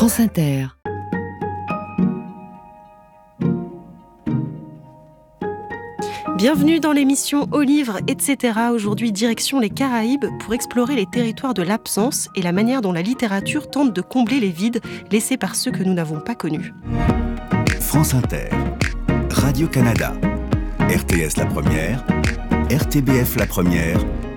France Inter. Bienvenue dans l'émission Au livre, etc. Aujourd'hui, direction les Caraïbes pour explorer les territoires de l'absence et la manière dont la littérature tente de combler les vides laissés par ceux que nous n'avons pas connus. France Inter, Radio-Canada, RTS La Première, RTBF La Première,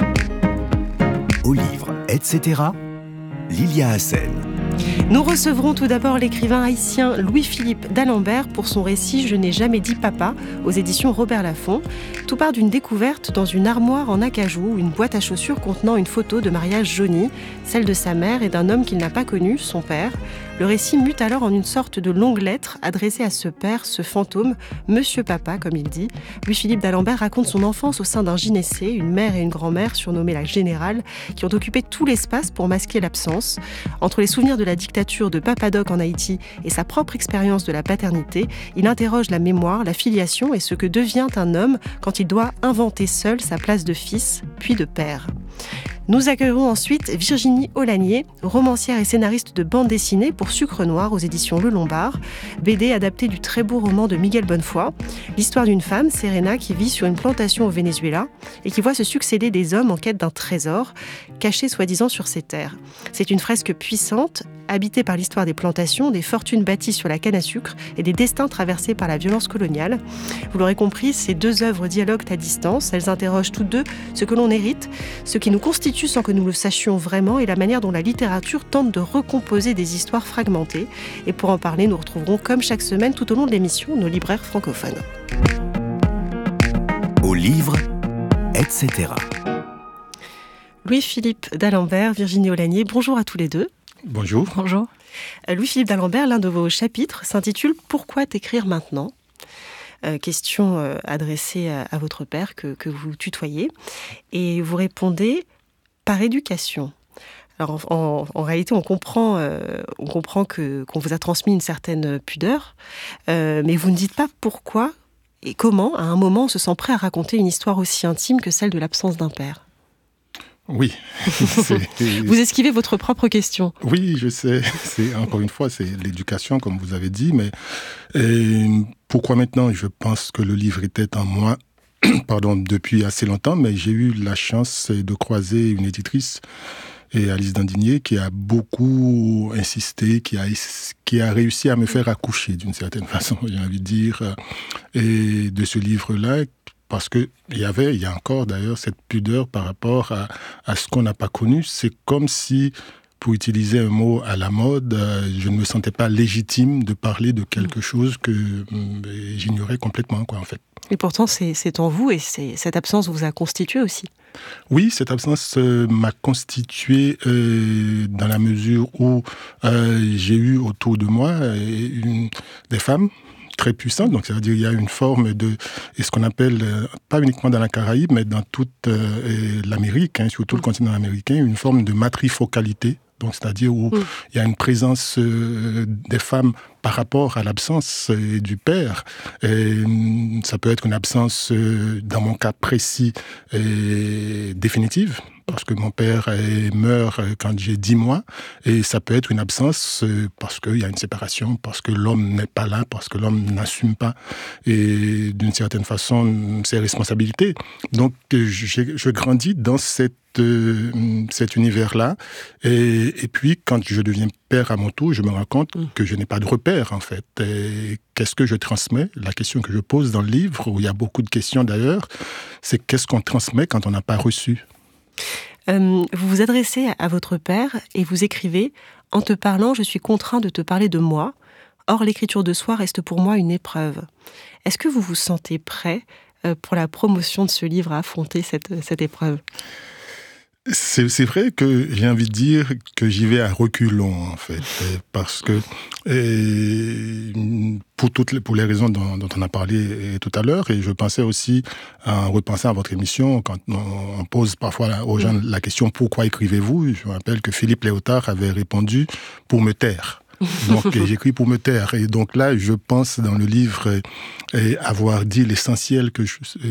Au livre, etc. Lilia Hassen. Nous recevrons tout d'abord l'écrivain haïtien Louis-Philippe d'Alembert pour son récit « Je n'ai jamais dit papa » aux éditions Robert Laffont. Tout part d'une découverte dans une armoire en acajou, une boîte à chaussures contenant une photo de mariage jaunie, celle de sa mère et d'un homme qu'il n'a pas connu, son père. Le récit mute alors en une sorte de longue lettre adressée à ce père, ce fantôme, Monsieur Papa, comme il dit. Louis-Philippe d'Alembert raconte son enfance au sein d'un gynécée, une mère et une grand-mère surnommées la Générale, qui ont occupé tout l'espace pour masquer l'absence. Entre les souvenirs de la dictature de Papa Doc en Haïti et sa propre expérience de la paternité, il interroge la mémoire, la filiation et ce que devient un homme quand il doit inventer seul sa place de fils, puis de père. Nous accueillerons ensuite Virginie Aulagnier, romancière et scénariste de bande dessinée pour Sucre Noir aux éditions Le Lombard, BD adaptée du très beau roman de Miguel Bonnefoy, l'histoire d'une femme, Serena, qui vit sur une plantation au Venezuela et qui voit se succéder des hommes en quête d'un trésor, caché soi-disant sur ses terres. C'est une fresque puissante, habitée par l'histoire des plantations, des fortunes bâties sur la canne à sucre et des destins traversés par la violence coloniale. Vous l'aurez compris, ces deux œuvres dialoguent à distance. Elles interrogent toutes deux ce que l'on hérite, ce qui nous constitue sans que nous le sachions vraiment et la manière dont la littérature tente de recomposer des histoires fragmentées. Et pour en parler, nous retrouverons comme chaque semaine tout au long de l'émission nos libraires francophones. Au livre, etc. Louis-Philippe d'Alembert, Virginie Aulagnier, bonjour à tous les deux. Bonjour. Bonjour. Louis-Philippe d'Alembert, l'un de vos chapitres s'intitule « Pourquoi t'écrire maintenant ?» Question adressée à votre père que vous tutoyez. Et vous répondez « Par éducation ». Alors en réalité, on comprend qu'on vous a transmis une certaine pudeur, mais vous ne dites pas pourquoi et comment, à un moment, on se sent prêt à raconter une histoire aussi intime que celle de l'absence d'un père. Oui. Vous esquivez votre propre question. Oui, je sais. Encore une fois, c'est l'éducation, comme vous avez dit. Mais pourquoi maintenant ? Je pense que le livre était en moi depuis assez longtemps, mais j'ai eu la chance de croiser une éditrice, Alice Dandigné, qui a beaucoup insisté, qui a réussi à me faire accoucher, d'une certaine façon, j'ai envie de dire, et de ce livre-là. Parce qu'il y a encore d'ailleurs cette pudeur par rapport à ce qu'on n'a pas connu. C'est comme si, pour utiliser un mot à la mode, je ne me sentais pas légitime de parler de quelque chose que j'ignorais complètement, en fait. Et pourtant, c'est en vous et cette absence vous a constitué aussi. Oui, cette absence m'a constitué dans la mesure où j'ai eu autour de moi des femmes très puissante, donc ça veut dire qu'il y a une forme de, et ce qu'on appelle, pas uniquement dans la Caraïbe, mais dans toute l'Amérique, surtout le continent américain, une forme de matrifocalité, donc c'est-à-dire où il y a une présence des femmes par rapport à l'absence du père. Et ça peut être une absence, dans mon cas précis, définitive, parce que mon père meurt quand j'ai 10 mois, et ça peut être une absence parce qu'il y a une séparation, parce que l'homme n'est pas là, parce que l'homme n'assume pas, et d'une certaine façon, ses responsabilités. Donc, je grandis dans cet univers-là, et puis quand je deviens père à mon tour, je me rends compte que je n'ai pas de repère, en fait. Et qu'est-ce que je transmets ? La question que je pose dans le livre, où il y a beaucoup de questions d'ailleurs, c'est qu'est-ce qu'on transmet quand on n'a pas reçu ? Vous vous adressez à votre père et vous écrivez « En te parlant, je suis contraint de te parler de moi. Or, l'écriture de soi reste pour moi une épreuve. » Est-ce que vous vous sentez prêt pour la promotion de ce livre à affronter cette épreuve ? C'est vrai que j'ai envie de dire que j'y vais à reculons, en fait, parce que pour les raisons dont on a parlé tout à l'heure, et je pensais aussi, en repensant à votre émission, quand on pose parfois aux gens la question « Pourquoi écrivez-vous ?» Je me rappelle que Philippe Léotard avait répondu « Pour me taire ». Donc, j'écris pour me taire. Et donc là, je pense dans le livre avoir dit l'essentiel de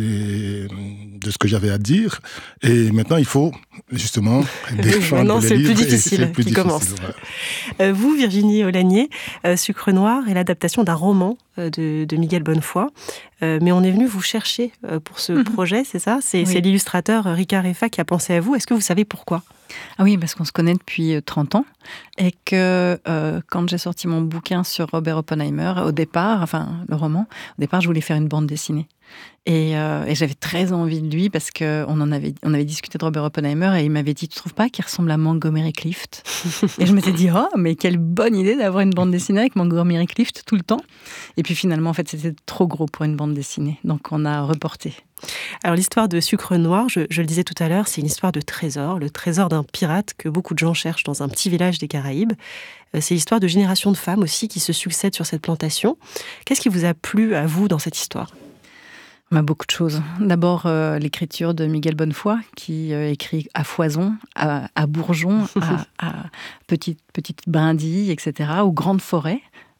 ce que j'avais à dire. Et maintenant, il faut justement défendre le livre. C'est plus difficile qui commence. Voilà. Vous, Virginie Aulagnier, Sucre Noir est l'adaptation d'un roman de Miguel Bonnefoy. Mais on est venu vous chercher pour ce projet, c'est ça ? C'est l'illustrateur Ricard Effa qui a pensé à vous. Est-ce que vous savez pourquoi ? Ah oui, parce qu'on se connaît depuis 30 ans et que quand j'ai sorti mon bouquin sur Robert Oppenheimer, au départ, le roman, au départ, je voulais faire une bande dessinée. Et j'avais très envie de lui parce qu'on avait discuté de Robert Oppenheimer et il m'avait dit « Tu trouves pas qu'il ressemble à Montgomery Clift ?» Et je m'étais dit « Oh, mais quelle bonne idée d'avoir une bande dessinée avec Montgomery Clift tout le temps !» Et puis finalement, en fait, c'était trop gros pour une bande dessinée. Donc on a reporté. Alors l'histoire de Sucre Noir, je le disais tout à l'heure, c'est une histoire de trésor, le trésor d'un pirate que beaucoup de gens cherchent dans un petit village des Caraïbes. C'est l'histoire de générations de femmes aussi qui se succèdent sur cette plantation. Qu'est-ce qui vous a plu à vous dans cette histoire ? Beaucoup de choses. D'abord, l'écriture de Miguel Bonnefoy, qui écrit à foison, à bourgeon, à petites brindilles, etc., aux grandes forêts.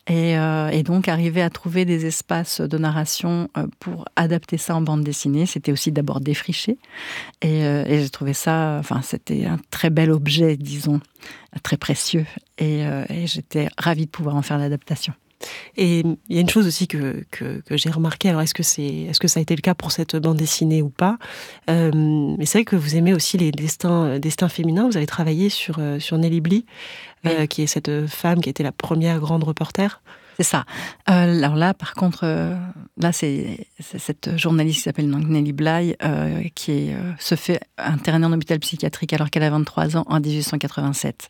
Et donc, arriver à trouver des espaces de narration pour adapter ça en bande dessinée, c'était aussi d'abord défriché. Et j'ai trouvé ça, c'était un très bel objet, disons, très précieux. Et j'étais ravie de pouvoir en faire l'adaptation. Et il y a une chose aussi que j'ai remarqué, alors est-ce que ça a été le cas pour cette bande dessinée ou pas, mais c'est vrai que vous aimez aussi les destins féminins. Vous avez travaillé sur Nelly Bly, qui est cette femme qui était la première grande reporter. C'est ça. Alors là, par contre, c'est cette journaliste qui s'appelle Nelly Bly, qui se fait interner en hôpital psychiatrique alors qu'elle a 23 ans en 1887.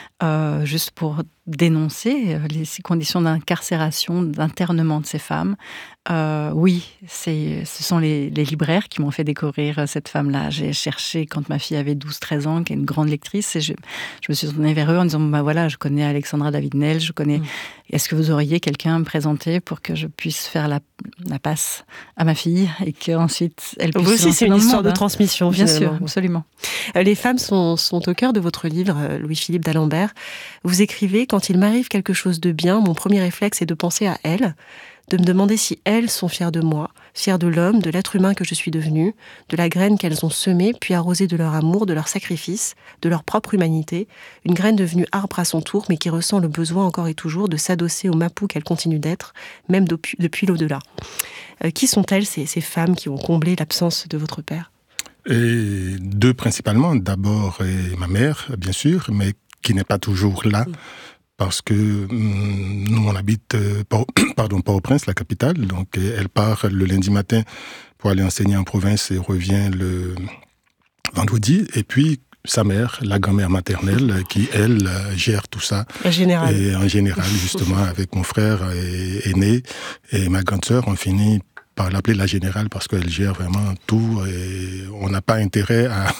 Juste pour dénoncer les conditions d'incarcération, d'internement de ces femmes. Oui, ce sont les libraires qui m'ont fait découvrir cette femme-là. J'ai cherché quand ma fille avait 12-13 ans, qui est une grande lectrice, et je me suis tournée vers eux en disant, voilà, je connais Alexandra David-Nel, je connais... Est-ce que vous auriez quelqu'un à me présenter pour que je puisse faire la passe à ma fille et qu'ensuite elle puisse... Vous aussi, c'est une histoire de transmission, bien finalement. sûr, absolument. Les femmes sont au cœur de votre livre, Louis-Philippe d'Alembert. Vous écrivez « Quand il m'arrive quelque chose de bien, mon premier réflexe est de penser à elles, de me demander si elles sont fières de moi, fières de l'homme, de l'être humain que je suis devenu, de la graine qu'elles ont semée, puis arrosée de leur amour, de leur sacrifice, de leur propre humanité, une graine devenue arbre à son tour, mais qui ressent le besoin encore et toujours de s'adosser au mapou qu'elle continue d'être, même depuis l'au-delà. » Qui sont-elles, ces femmes qui ont comblé l'absence de votre père ? Et deux principalement. D'abord, ma mère, bien sûr, mais qui n'est pas toujours là. Parce que nous, on habite Port-au-Prince, la capitale. Donc, elle part le lundi matin pour aller enseigner en province et revient le vendredi. Et puis, sa mère, la grand-mère maternelle, qui, elle, gère tout ça. En général. Et en général, justement, avec mon frère aîné et ma grande sœur, on finit par l'appeler la générale parce qu'elle gère vraiment tout et on n'a pas intérêt à...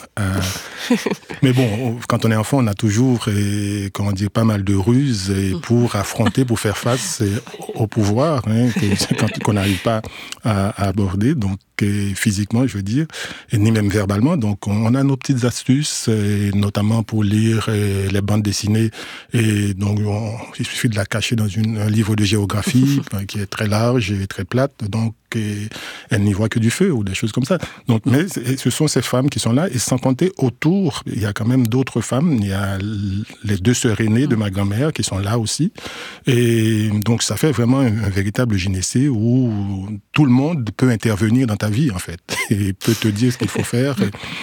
Mais bon, quand on est enfant, on a toujours, pas mal de ruses pour affronter, pour faire face au pouvoir, qu'on n'arrive pas à aborder. Donc, physiquement, je veux dire, et ni même verbalement. Donc, on a nos petites astuces, et notamment pour lire les bandes dessinées. Et donc, il suffit de la cacher dans un livre de géographie qui est très large et très plate. Donc, elle n'y voit que du feu ou des choses comme ça. Donc, mais ce sont ces femmes qui sont là. Et sans compter, autour, il y a quand même d'autres femmes. Il y a les deux sœurs aînées de ma grand-mère qui sont là aussi. Et donc, ça fait vraiment un véritable gynécée où tout le monde peut intervenir dans ta vie, en fait, et peut te dire ce qu'il faut faire.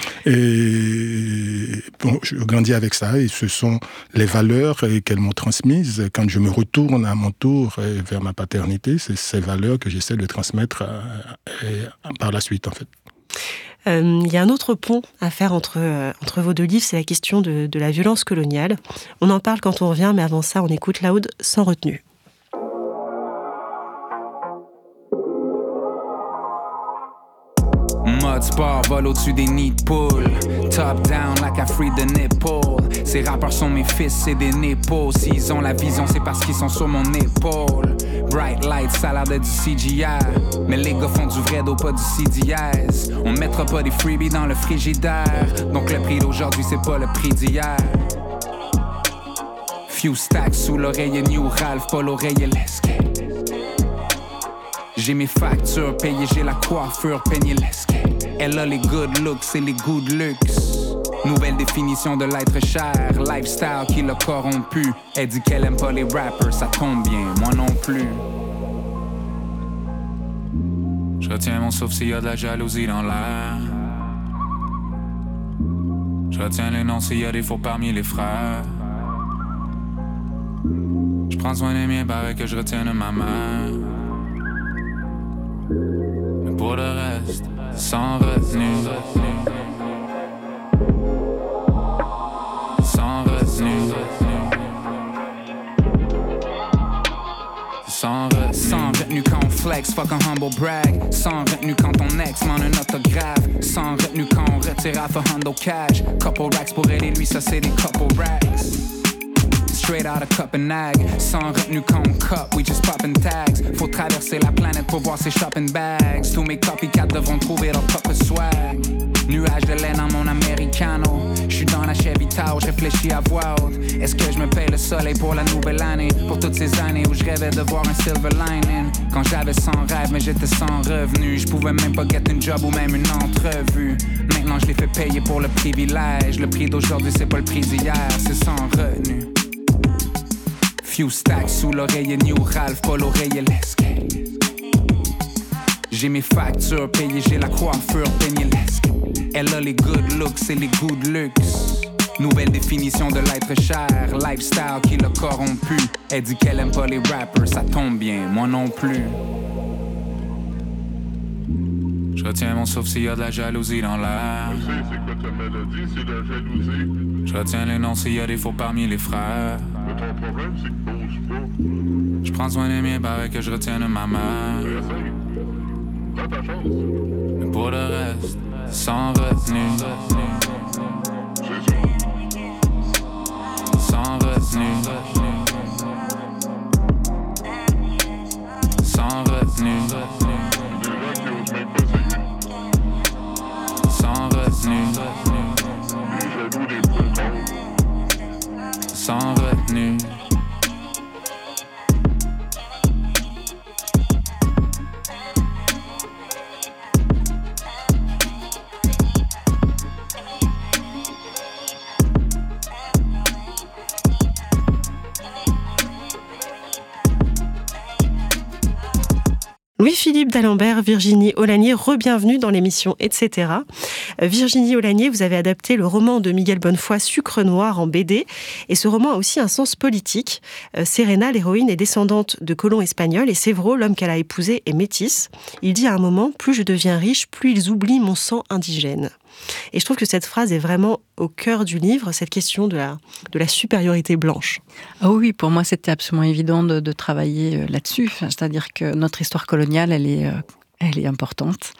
Et bon, je grandis avec ça, et ce sont les valeurs qu'elles m'ont transmises. Quand je me retourne à mon tour vers ma paternité, c'est ces valeurs que j'essaie de transmettre par la suite, en fait. Il y a un autre pont à faire entre vos deux livres, c'est la question de la violence coloniale. On en parle quand on revient, mais avant ça, on écoute Loud sans retenue. Mode sport vole au-dessus des nids de poules. Top down like I free the nipple. Ces rappeurs sont mes fils, c'est des nipples. S'ils ont la vision, c'est parce qu'ils sont sur mon épaule. Bright lights, ça a l'air de du CGI. Mais les gars font du vrai dos, pas du C-dièse. On mettra pas des freebies dans le frigidaire. Donc le prix d'aujourd'hui, c'est pas le prix d'hier. Few stacks sous l'oreiller New Ralph, pas l'oreiller Lesquet. J'ai mes factures payées, j'ai la coiffure peignée Lesquet. Elle a les good looks et les good luxe. Nouvelle définition de l'être cher, lifestyle qui l'a corrompu. Elle dit qu'elle aime pas les rappers, ça tombe bien, moi non plus. Je retiens mon souffle s'il y a de la jalousie dans l'air. Je retiens les noms s'il y a des faux parmi les frères. Je prends soin des miens, pareil que je retiens de ma mère. Mais pour le reste, sans retenue. Sans retenue. Sans retenue quand on flex, fuck un humble brag. Sans retenue quand ton ex m'en un autographe. Sans retenue quand on retire à handle cash. Couple racks pour elle et lui, ça c'est des couple racks. Straight out of Copenhague. Sans retenue quand on cup, we just poppin' tags. Faut traverser la planète pour voir ses shopping bags. Tous mes copycats devront trouver leur propre swag. Nuage de laine dans mon americano. J'suis dans la Chevy Tahoe, j'réfléchis à voix haute. Est-ce que je me paye le soleil pour la nouvelle année? Pour toutes ces années où je rêvais de voir un silver lining. Quand j'avais 100 rêves mais j'étais sans revenu. J'pouvais même pas get une job ou même une entrevue. Maintenant je les fais payer pour le privilège. Le prix d'aujourd'hui c'est pas le prix d'hier, c'est sans retenue. Few stacks sous l'oreiller New Ralph, pas l'oreiller Lesquet. J'ai mes factures payées, j'ai la coiffure peignée Lesquet. Elle a les good looks et les good luxe. Nouvelle définition de l'être cher, lifestyle qui l'a corrompu. Elle dit qu'elle aime pas les rappers, ça tombe bien, moi non plus. Je retiens mon souffle s'il y a de la jalousie dans l'air. Je sais, c'est quoi ta mélodie, c'est la jalousie. Je retiens les noms s'il y a des faux parmi les frères. Mais ton problème, c'est que t'oses pas. Je prends soin des miens, pareil que je retiens de ma mère. Essaye. Prends ta chance. Mais pour le reste, sans retenue. C'est ça. Sans retenue. Sans retenue. Des gens qui osent même pas essayer. Sans retenue. Les jaloux, des protons. Sans retenue. Louis-Philippe d'Alembert, Virginie Olanier, re-bienvenue dans l'émission Etc. Virginie Olanier, vous avez adapté le roman de Miguel Bonnefoy, Sucre Noir, en BD. Et ce roman a aussi un sens politique. Serena, l'héroïne, est descendante de colons espagnols et Sévero, l'homme qu'elle a épousé, est métis. Il dit à un moment « Plus je deviens riche, plus ils oublient mon sang indigène ». Et je trouve que cette phrase est vraiment au cœur du livre, cette question de la supériorité blanche. Ah oui, pour moi, c'était absolument évident de travailler là-dessus. C'est-à-dire que notre histoire coloniale, elle est importante.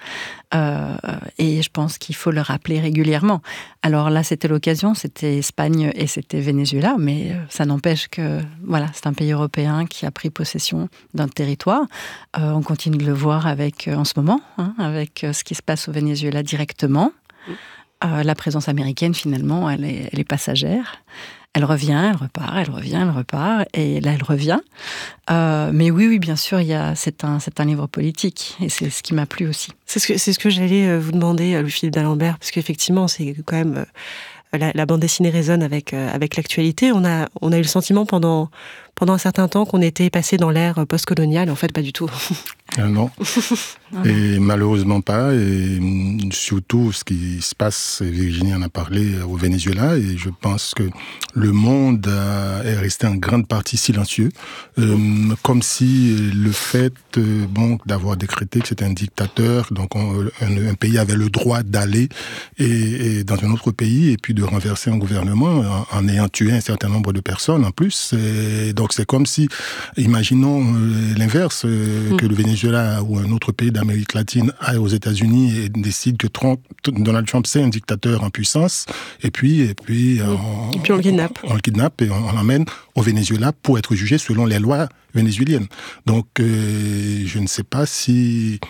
Et je pense qu'il faut le rappeler régulièrement. Alors là, c'était l'occasion, c'était Espagne et c'était Venezuela, mais ça n'empêche que voilà, c'est un pays européen qui a pris possession d'un territoire. On continue de le voir en ce moment, avec ce qui se passe au Venezuela directement. La présence américaine, finalement, elle est passagère. Elle revient, elle repart, elle revient, elle repart, et là, elle revient. Mais oui, bien sûr, c'est un livre politique, et c'est ce qui m'a plu aussi. C'est ce que j'allais vous demander, Louis-Philippe d'Alembert, parce qu'effectivement, c'est quand même... La bande dessinée résonne avec l'actualité. On a eu le sentiment pendant un certain temps qu'on était passé dans l'ère post-coloniale. En fait, pas du tout. Non. Et malheureusement pas. Et surtout, ce qui se passe, Virginie en a parlé, au Venezuela. Et je pense que le monde est resté en grande partie silencieux. Comme si le fait d'avoir décrété que c'était un dictateur, donc un pays avait le droit d'aller et dans un autre pays et puis de renverser un gouvernement en ayant tué un certain nombre de personnes en plus. Et donc Donc c'est comme si, imaginons l'inverse, que le Venezuela ou un autre pays d'Amérique latine aille aux États-Unis et décide que Donald Trump c'est un dictateur en puissance, et puis on le kidnappe. On le kidnappe et on l'emmène au Venezuela pour être jugé selon les lois vénézuéliennes. Donc je ne sais pas si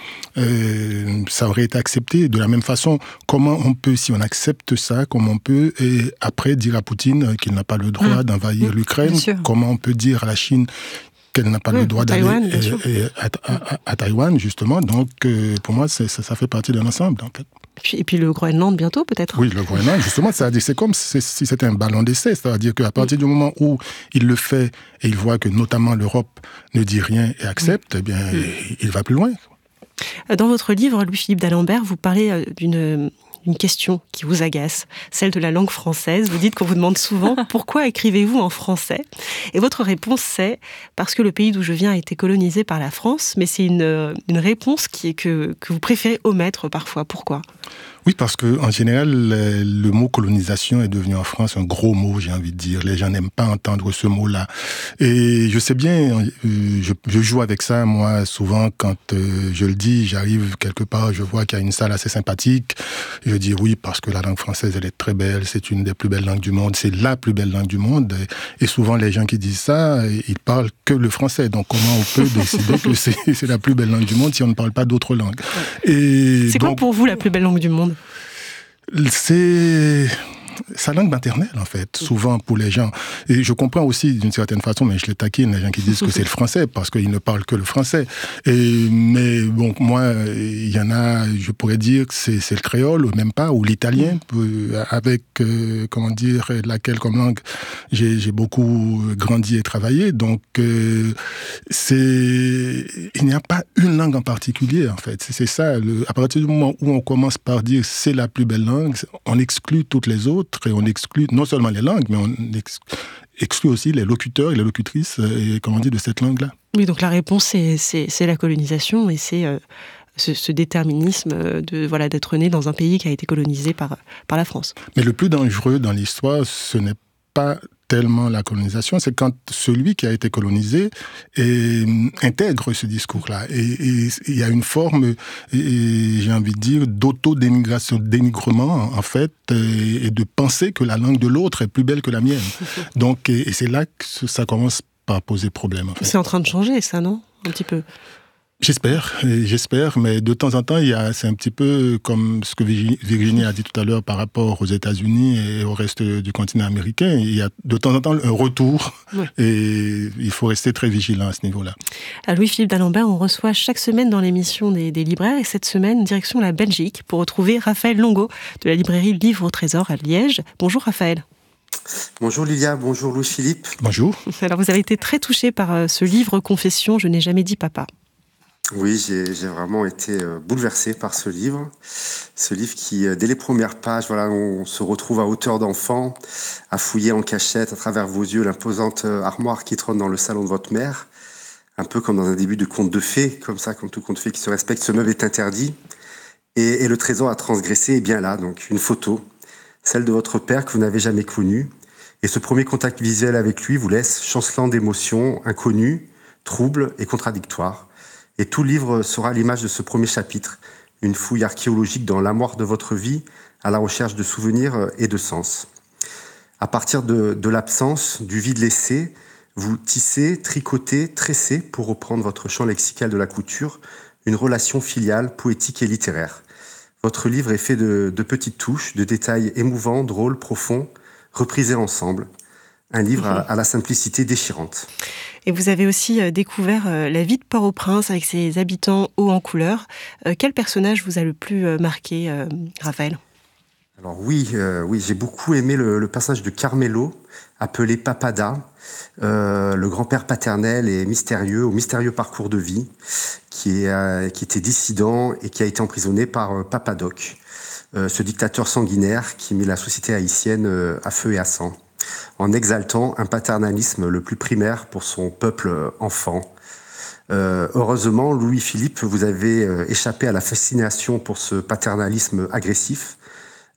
ça aurait été accepté. De la même façon, comment on peut, si on accepte ça, comment on peut et après dire à Poutine qu'il n'a pas le droit d'envahir l'Ukraine, comment on peut dire à la Chine qu'elle n'a pas le droit d'aller à Taïwan, justement. Donc, pour moi, ça fait partie d'un ensemble, en fait. Et puis le Groenland, bientôt, peut-être. Oui, le Groenland, justement, c'est comme si c'était un ballon d'essai. C'est-à-dire qu'à partir du moment où il le fait et il voit que, notamment, l'Europe ne dit rien et accepte, eh bien, il va plus loin. Dans votre livre, Louis-Philippe d'Alembert, vous parlez d'une question qui vous agace, celle de la langue française. Vous dites qu'on vous demande souvent « Pourquoi écrivez-vous en français ?» Et votre réponse, c'est « Parce que le pays d'où je viens a été colonisé par la France », mais c'est une réponse que vous préférez omettre parfois. Pourquoi ? Oui, parce qu'en général, le mot colonisation est devenu en France un gros mot, j'ai envie de dire. Les gens n'aiment pas entendre ce mot-là. Et je sais bien, je joue avec ça, moi, souvent, quand je le dis, j'arrive quelque part, je vois qu'il y a une salle assez sympathique. Je dis oui, parce que la langue française, elle est très belle, c'est une des plus belles langues du monde, c'est la plus belle langue du monde. Et souvent, les gens qui disent ça, ils parlent que le français. Donc, comment on peut décider que c'est la plus belle langue du monde si on ne parle pas d'autres langues ? C'est quoi pour vous la plus belle langue du monde ? C'est sa langue maternelle, en fait, souvent pour les gens. Et je comprends aussi, d'une certaine façon, mais je les taquine, les gens qui disent que c'est le français, parce qu'ils ne parlent que le français. Mais bon, moi, il y en a, je pourrais dire que c'est le créole, ou même pas, ou l'italien, avec, comment dire, laquelle comme langue j'ai beaucoup grandi et travaillé. Donc, il n'y a pas une langue en particulier, en fait. C'est ça, à partir du moment où on commence par dire c'est la plus belle langue, on exclut toutes les autres, et on exclut non seulement les langues, mais on exclut aussi les locuteurs et les locutrices de cette langue-là. Oui, donc la réponse, c'est la colonisation et c'est ce déterminisme d'être né dans un pays qui a été colonisé par la France. Mais le plus dangereux dans l'histoire, ce n'est pas tellement la colonisation, c'est quand celui qui a été colonisé intègre ce discours-là. Et il y a une forme, j'ai envie de dire, d'auto-dénigrement, en fait, et de penser que la langue de l'autre est plus belle que la mienne. Donc, et c'est là que ça commence par poser problème, en fait. C'est en train de changer, ça, non ? Un petit peu. J'espère, mais de temps en temps, c'est un petit peu comme ce que Virginie a dit tout à l'heure par rapport aux États-Unis et au reste du continent américain. Il y a de temps en temps un retour et il faut rester très vigilant à ce niveau-là. À Louis-Philippe d'Alembert, on reçoit chaque semaine dans l'émission des libraires et cette semaine, direction la Belgique pour retrouver Raphaël Longo de la librairie Livre au Trésor à Liège. Bonjour Raphaël. Bonjour Lilia, bonjour Louis-Philippe. Bonjour. Alors vous avez été très touché par ce livre Confession, je n'ai jamais dit papa. Oui, j'ai vraiment été bouleversé par ce livre qui, dès les premières pages, on se retrouve à hauteur d'enfant, à fouiller en cachette à travers vos yeux l'imposante armoire qui trône dans le salon de votre mère, un peu comme dans un début de conte de fées, comme tout conte de fées qui se respecte, ce meuble est interdit, et le trésor à transgresser est bien là, donc une photo, celle de votre père que vous n'avez jamais connu, et ce premier contact visuel avec lui vous laisse chancelant d'émotions inconnues, troubles et contradictoires. Et tout le livre sera l'image de ce premier chapitre, une fouille archéologique dans l'armoire de votre vie, à la recherche de souvenirs et de sens. À partir de l'absence, du vide laissé, vous tissez, tricotez, tressez, pour reprendre votre champ lexical de la couture, une relation filiale, poétique et littéraire. Votre livre est fait de petites touches, de détails émouvants, drôles, profonds, reprisés ensemble. Un livre à la simplicité déchirante. Et vous avez aussi découvert la vie de Port-au-Prince avec ses habitants hauts en couleur. Quel personnage vous a le plus marqué, Raphaël ? Alors oui, j'ai beaucoup aimé le personnage de Carmelo, appelé Papada, le grand-père paternel et mystérieux, au mystérieux parcours de vie, qui était dissident et qui a été emprisonné par Papadoc, ce dictateur sanguinaire qui mit la société haïtienne à feu et à sang, en exaltant un paternalisme le plus primaire pour son peuple enfant. Heureusement, Louis-Philippe, vous avez échappé à la fascination pour ce paternalisme agressif,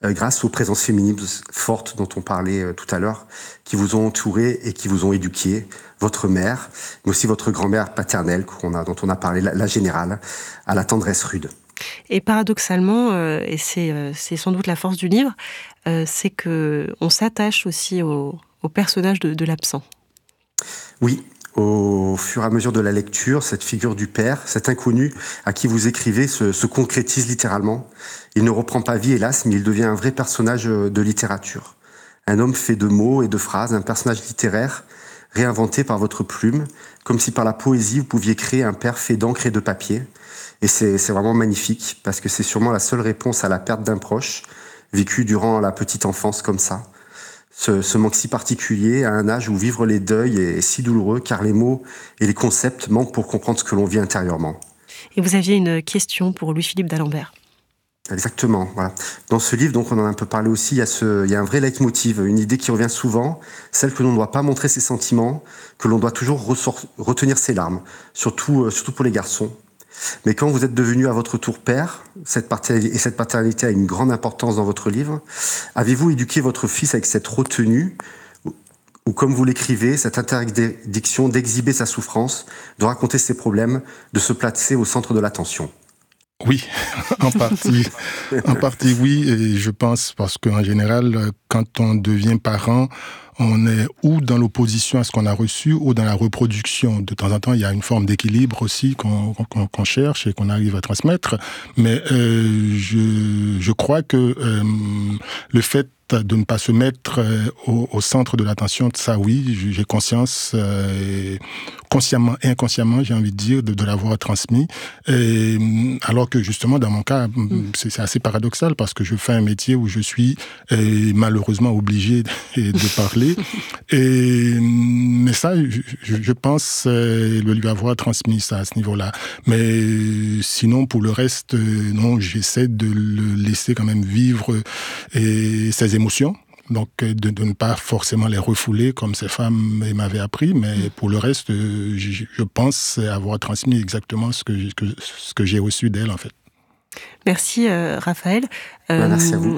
grâce aux présences féminines fortes dont on parlait tout à l'heure, qui vous ont entouré et qui vous ont éduqué, votre mère, mais aussi votre grand-mère paternelle dont on a parlé, la générale, à la tendresse rude. Et paradoxalement, et c'est sans doute la force du livre, c'est qu'on s'attache aussi au personnage de l'absent. Oui, au fur et à mesure de la lecture, cette figure du père, cet inconnu à qui vous écrivez, se concrétise littéralement. Il ne reprend pas vie, hélas, mais il devient un vrai personnage de littérature. Un homme fait de mots et de phrases, un personnage littéraire réinventé par votre plume, comme si par la poésie vous pouviez créer un père fait d'encre et de papier. Et c'est vraiment magnifique, parce que c'est sûrement la seule réponse à la perte d'un proche, vécue durant la petite enfance comme ça. Ce manque si particulier à un âge où vivre les deuils est si douloureux, car les mots et les concepts manquent pour comprendre ce que l'on vit intérieurement. Et vous aviez une question pour Louis-Philippe d'Alembert. Exactement, voilà. Dans ce livre, donc, on en a un peu parlé aussi, il y a un vrai leitmotiv, une idée qui revient souvent, celle que l'on ne doit pas montrer ses sentiments, que l'on doit toujours retenir ses larmes, surtout pour les garçons. Mais quand vous êtes devenu à votre tour père, cette paternité a une grande importance dans votre livre, avez-vous éduqué votre fils avec cette retenue, ou comme vous l'écrivez, cette interdiction d'exhiber sa souffrance, de raconter ses problèmes, de se placer au centre de l'attention? Oui, en partie oui, et je pense parce qu'en général, quand on devient parent, on est ou dans l'opposition à ce qu'on a reçu ou dans la reproduction. De temps en temps, il y a une forme d'équilibre aussi qu'on cherche et qu'on arrive à transmettre. Mais je crois que le fait de ne pas se mettre au centre de l'attention, de ça oui, j'ai conscience, consciemment et inconsciemment, j'ai envie de dire, de l'avoir transmis. Et, alors que justement, dans mon cas, c'est assez paradoxal parce que je fais un métier où je suis malheureusement obligé de parler. Mais ça, je pense le lui avoir transmis ça à ce niveau-là. Mais sinon, pour le reste, non, j'essaie de le laisser quand même vivre ses émotions. Donc, de ne pas forcément les refouler comme ces femmes m'avaient appris, mais pour le reste, je pense avoir transmis exactement ce que j'ai reçu d'elle, en fait. Merci Raphaël. Merci à vous.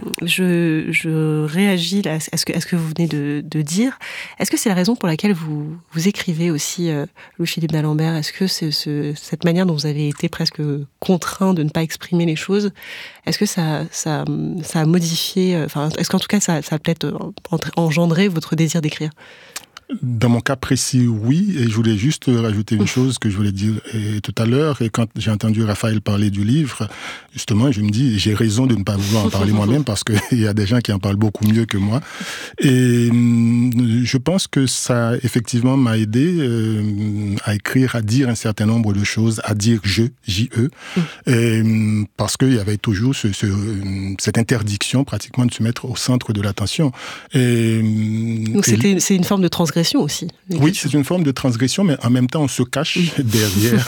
Je réagis là, à ce que vous venez de dire. Est-ce que c'est la raison pour laquelle vous écrivez aussi Louis-Philippe d'Alembert? Est-ce que c'est cette manière dont vous avez été presque contraint de ne pas exprimer les choses, est-ce que ça a modifié, est-ce qu'en tout cas ça a peut-être engendré votre désir d'écrire? Dans mon cas précis, oui. Et je voulais juste rajouter une chose que je voulais dire tout à l'heure. Et quand j'ai entendu Raphaël parler du livre, justement, je me dis, j'ai raison de ne pas vouloir en parler moi-même parce qu'il y a des gens qui en parlent beaucoup mieux que moi. Et je pense que ça, effectivement, m'a aidé à écrire, à dire un certain nombre de choses, à dire J-E. Parce qu'il y avait toujours cette interdiction, pratiquement, de se mettre au centre de l'attention. Donc c'est une forme de transgression aussi. Oui, c'est une forme de transgression, mais en même temps, on se cache derrière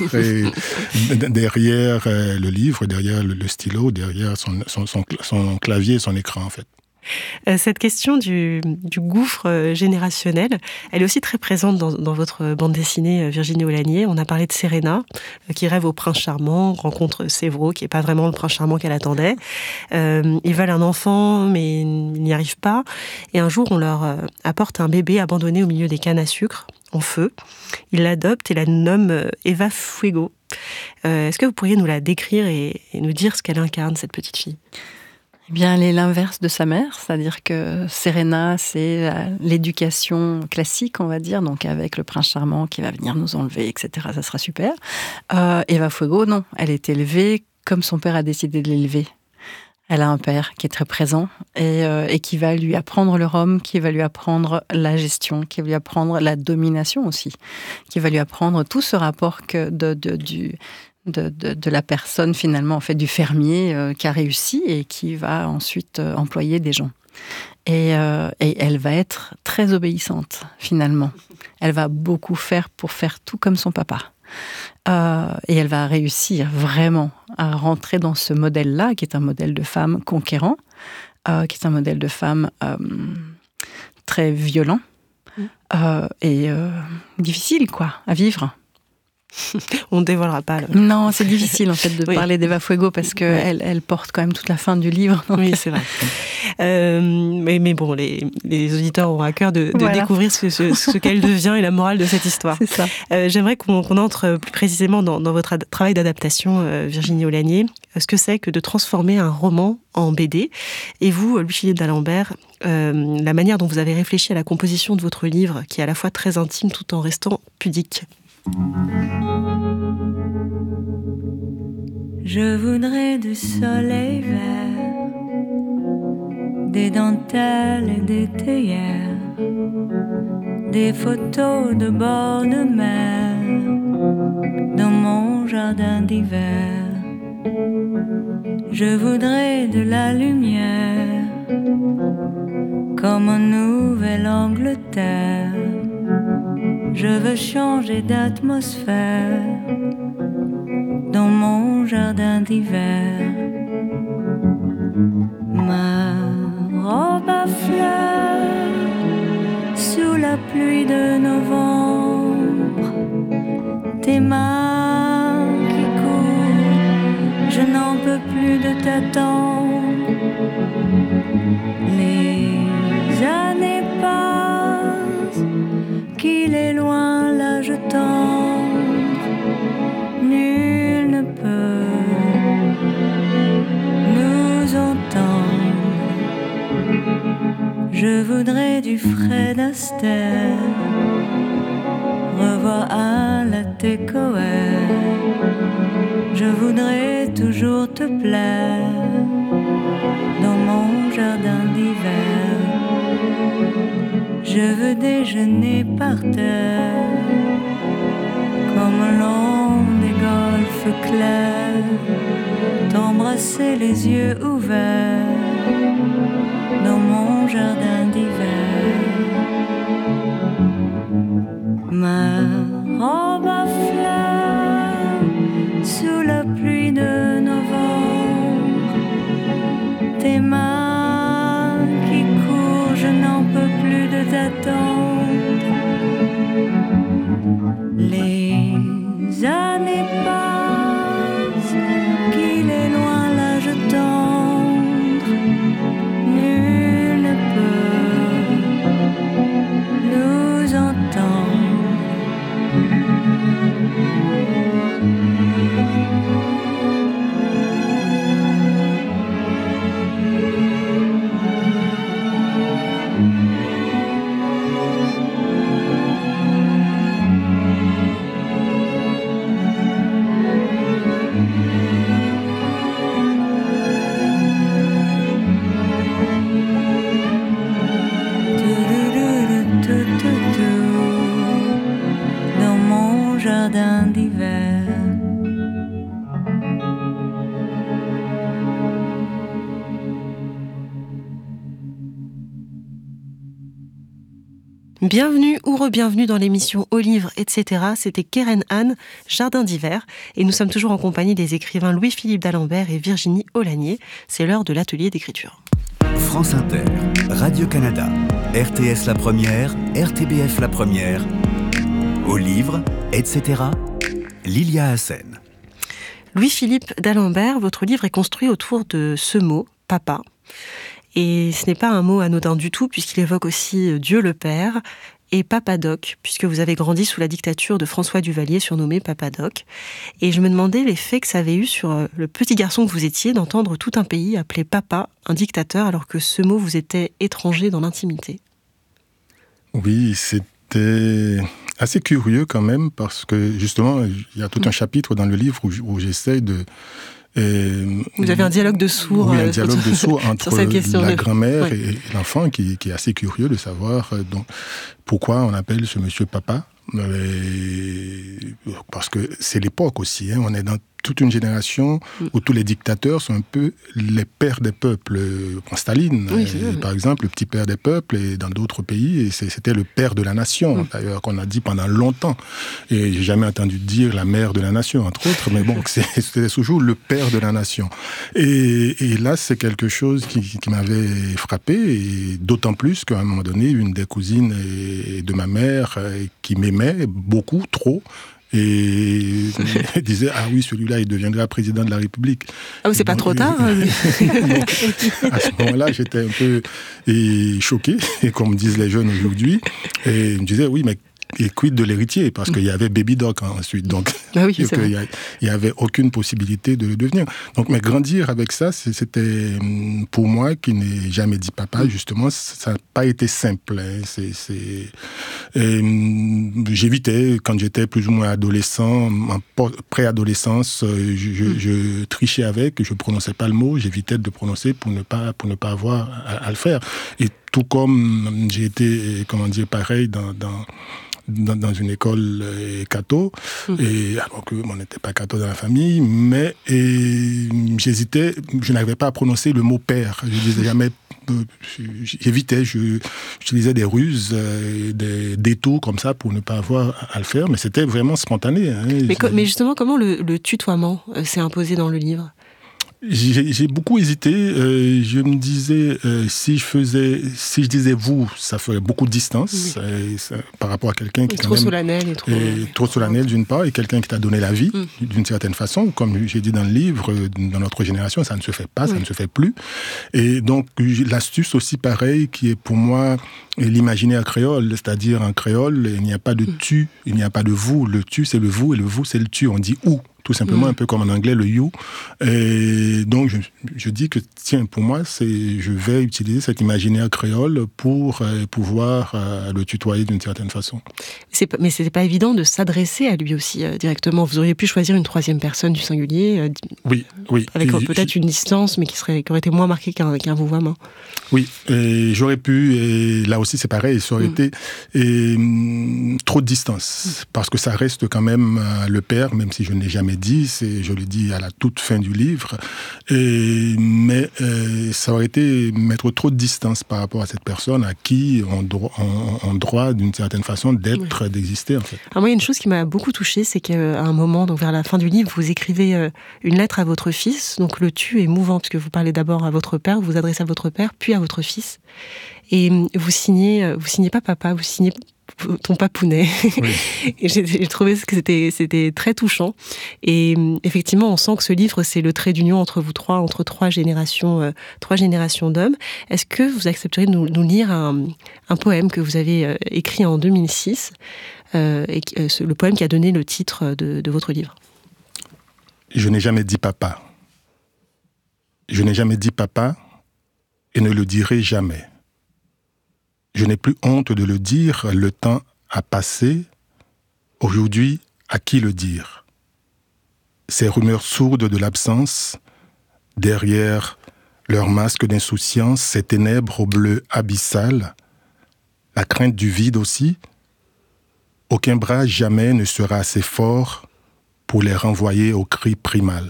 le livre, derrière le stylo, derrière son clavier et son écran, en fait. Cette question du gouffre générationnel, elle est aussi très présente dans votre bande dessinée Virginie Aulagnier. On a parlé de Serena, qui rêve au prince charmant, rencontre Séveraud, qui n'est pas vraiment le prince charmant qu'elle attendait. Ils veulent un enfant, mais ils n'y arrivent pas. Et un jour, on leur apporte un bébé abandonné au milieu des cannes à sucre, en feu. Ils l'adoptent et la nomment Eva Fuego. Est-ce que vous pourriez nous la décrire et nous dire ce qu'elle incarne, cette petite fille ? Eh bien, elle est l'inverse de sa mère, c'est-à-dire que Serena, c'est l'éducation classique, on va dire, donc avec le prince charmant qui va venir nous enlever, etc. Ça sera super. Eva Fuego, non, elle est élevée comme son père a décidé de l'élever. Elle a un père qui est très présent et qui va lui apprendre le rhum, qui va lui apprendre la gestion, qui va lui apprendre la domination aussi, qui va lui apprendre tout ce rapport de la personne finalement, en fait, du fermier qui a réussi et qui va ensuite employer des gens. Et elle va être très obéissante finalement. Elle va beaucoup faire pour faire tout comme son papa. Et elle va réussir vraiment à rentrer dans ce modèle-là, qui est un modèle de femme conquérant, qui est un modèle de femme très violent et difficile, quoi, à vivre. On ne dévoilera pas. Non, c'est difficile en fait de parler d'Eva Fuego parce qu'elle elle porte quand même toute la fin du livre. Donc... Oui, c'est vrai. Mais bon, les auditeurs auront à cœur de découvrir ce qu'elle devient et la morale de cette histoire. C'est ça. J'aimerais qu'on entre plus précisément dans votre travail d'adaptation, Virginie Aulagnier. Ce que c'est que de transformer un roman en BD. Et vous, Louis-Philippe d'Alembert, la manière dont vous avez réfléchi à la composition de votre livre, qui est à la fois très intime tout en restant pudique. Je voudrais du soleil vert, des dentelles et des théières, des photos de bord de mer dans mon jardin d'hiver. Je voudrais de la lumière comme en Nouvelle-Angleterre. Je veux changer d'atmosphère dans mon jardin d'hiver. Ma robe à fleurs sous la pluie de novembre, tes mains qui courent, je n'en peux plus de t'attendre. Les années passent, qu'il est loin l'âge tendre, nul ne peut nous entendre. Je voudrais du Fred Astaire, revoir à la Tecoère. Je voudrais toujours te plaire dans mon jardin d'hiver. Je veux déjeuner par terre comme le long des golfes clairs, t'embrasser les yeux ouverts dans mon jardin d'hiver. Ma robe à fleurs sous la pluie de novembre, tes mains qui courent, je n'en peux plus de t'attendre. Les années passent, qu'il est loin l'âge tendre, nul ne peut nous entendre. Dans mon jardin d'hiver. Bienvenue ou re-bienvenue dans l'émission Au livre, etc. C'était Keren Anne, Jardin d'hiver. Et nous sommes toujours en compagnie des écrivains Louis-Philippe d'Alembert et Virginie Aulagnier. C'est l'heure de l'atelier d'écriture. France Inter, Radio-Canada, RTS La Première, RTBF La Première, Au livre, etc. Lilia Hassen. Louis-Philippe d'Alembert, votre livre est construit autour de ce mot, papa. Et ce n'est pas un mot anodin du tout, puisqu'il évoque aussi Dieu le Père et Papadoc, puisque vous avez grandi sous la dictature de François Duvalier, surnommé Papadoc. Et je me demandais l'effet que ça avait eu sur le petit garçon que vous étiez d'entendre tout un pays appeler papa un dictateur, alors que ce mot vous était étranger dans l'intimité. Oui, c'était assez curieux quand même, parce que justement, il y a tout un chapitre dans le livre où j'essaie de... Vous avez un dialogue de sourds. Oui, un dialogue de sourds entre la grand-mère oui. et l'enfant qui est assez curieux de savoir donc, pourquoi on appelle ce monsieur papa. Parce que c'est l'époque aussi, on est dans toute une génération où tous les dictateurs sont un peu les pères des peuples. Staline, par exemple, le petit père des peuples, et dans d'autres pays, c'était le père de la nation, d'ailleurs, qu'on a dit pendant longtemps. Et j'ai jamais entendu dire la mère de la nation, entre autres, mais bon, c'était toujours le père de la nation. Et là, c'est quelque chose qui m'avait frappé, et d'autant plus qu'à un moment donné, une des cousines de ma mère, qui m'aimait beaucoup, trop, et disait ah oui, celui-là il deviendra président de la République. Ah oui, c'est pas trop tard. Donc, à ce moment-là, j'étais un peu choqué, et comme disent les jeunes aujourd'hui, et je me disais oui, mais et quid de l'héritier, parce qu'il y avait Baby Doc ensuite, donc ah oui, il n'y avait aucune possibilité de le devenir. Donc, mais grandir avec ça, c'était pour moi qui n'ai jamais dit papa, justement, ça n'a pas été simple. J'évitais, quand j'étais plus ou moins adolescent, en préadolescence, je trichais avec, je ne prononçais pas le mot, j'évitais de le prononcer pour ne pas avoir à le faire. Et tout comme j'ai été, pareil dans une école catho, et alors que on n'était pas catho dans la famille, mais j'hésitais, je n'arrivais pas à prononcer le mot père. Je disais jamais, j'évitais, j'utilisais des ruses, des détours comme ça pour ne pas avoir à le faire, mais c'était vraiment spontané. Hein. Mais justement, comment le tutoiement s'est imposé dans le livre ? J'ai beaucoup hésité. Je me disais, si je disais vous, ça ferait beaucoup de distance par rapport à quelqu'un qui est trop solennel et trop solennel d'une part, et quelqu'un qui t'a donné la vie d'une certaine façon. Comme j'ai dit dans le livre, dans notre génération, ça ne se fait pas, ça ne se fait plus. Et donc l'astuce aussi pareil, qui est pour moi l'imaginaire créole, c'est-à-dire en créole, il n'y a pas de tu, il n'y a pas de vous. Le tu c'est le vous et le vous c'est le tu. On dit ou. Tout simplement, un peu comme en anglais, le you. Et donc, je dis que, tiens, pour moi, je vais utiliser cet imaginaire créole pour pouvoir le tutoyer d'une certaine façon. Mais c'était pas évident de s'adresser à lui aussi directement. Vous auriez pu choisir une troisième personne du singulier. Oui. Avec peut-être une distance, mais qui aurait été moins marquée qu'un vouvoiement. Oui, et j'aurais pu, et là aussi c'est pareil, ça aurait été trop de distance. Parce que ça reste quand même le père, même si je ne l'ai jamais dit, je le dis à la toute fin du livre, mais ça aurait été mettre trop de distance par rapport à cette personne à qui on droit d'une certaine façon d'exister en fait. Alors moi, il y a une chose qui m'a beaucoup touchée, c'est qu'à un moment, donc vers la fin du livre, vous écrivez une lettre à votre fils, donc le tu est mouvant, puisque vous parlez d'abord à votre père, vous vous adressez à votre père, puis à votre fils, et vous signez pas papa, vous signez ton papounet. Oui. Et j'ai trouvé que c'était très touchant. Et effectivement, on sent que ce livre, c'est le trait d'union entre vous trois, entre trois générations d'hommes. Est-ce que vous accepteriez de nous lire un poème que vous avez écrit en 2006, le poème qui a donné le titre de votre livre ? Je n'ai jamais dit papa. Je n'ai jamais dit papa et ne le dirai jamais. Je n'ai plus honte de le dire, le temps a passé. Aujourd'hui, à qui le dire ? Ces rumeurs sourdes de l'absence, derrière leur masque d'insouciance, ces ténèbres au bleu abyssal, la crainte du vide aussi, aucun bras jamais ne sera assez fort pour les renvoyer au cri primal.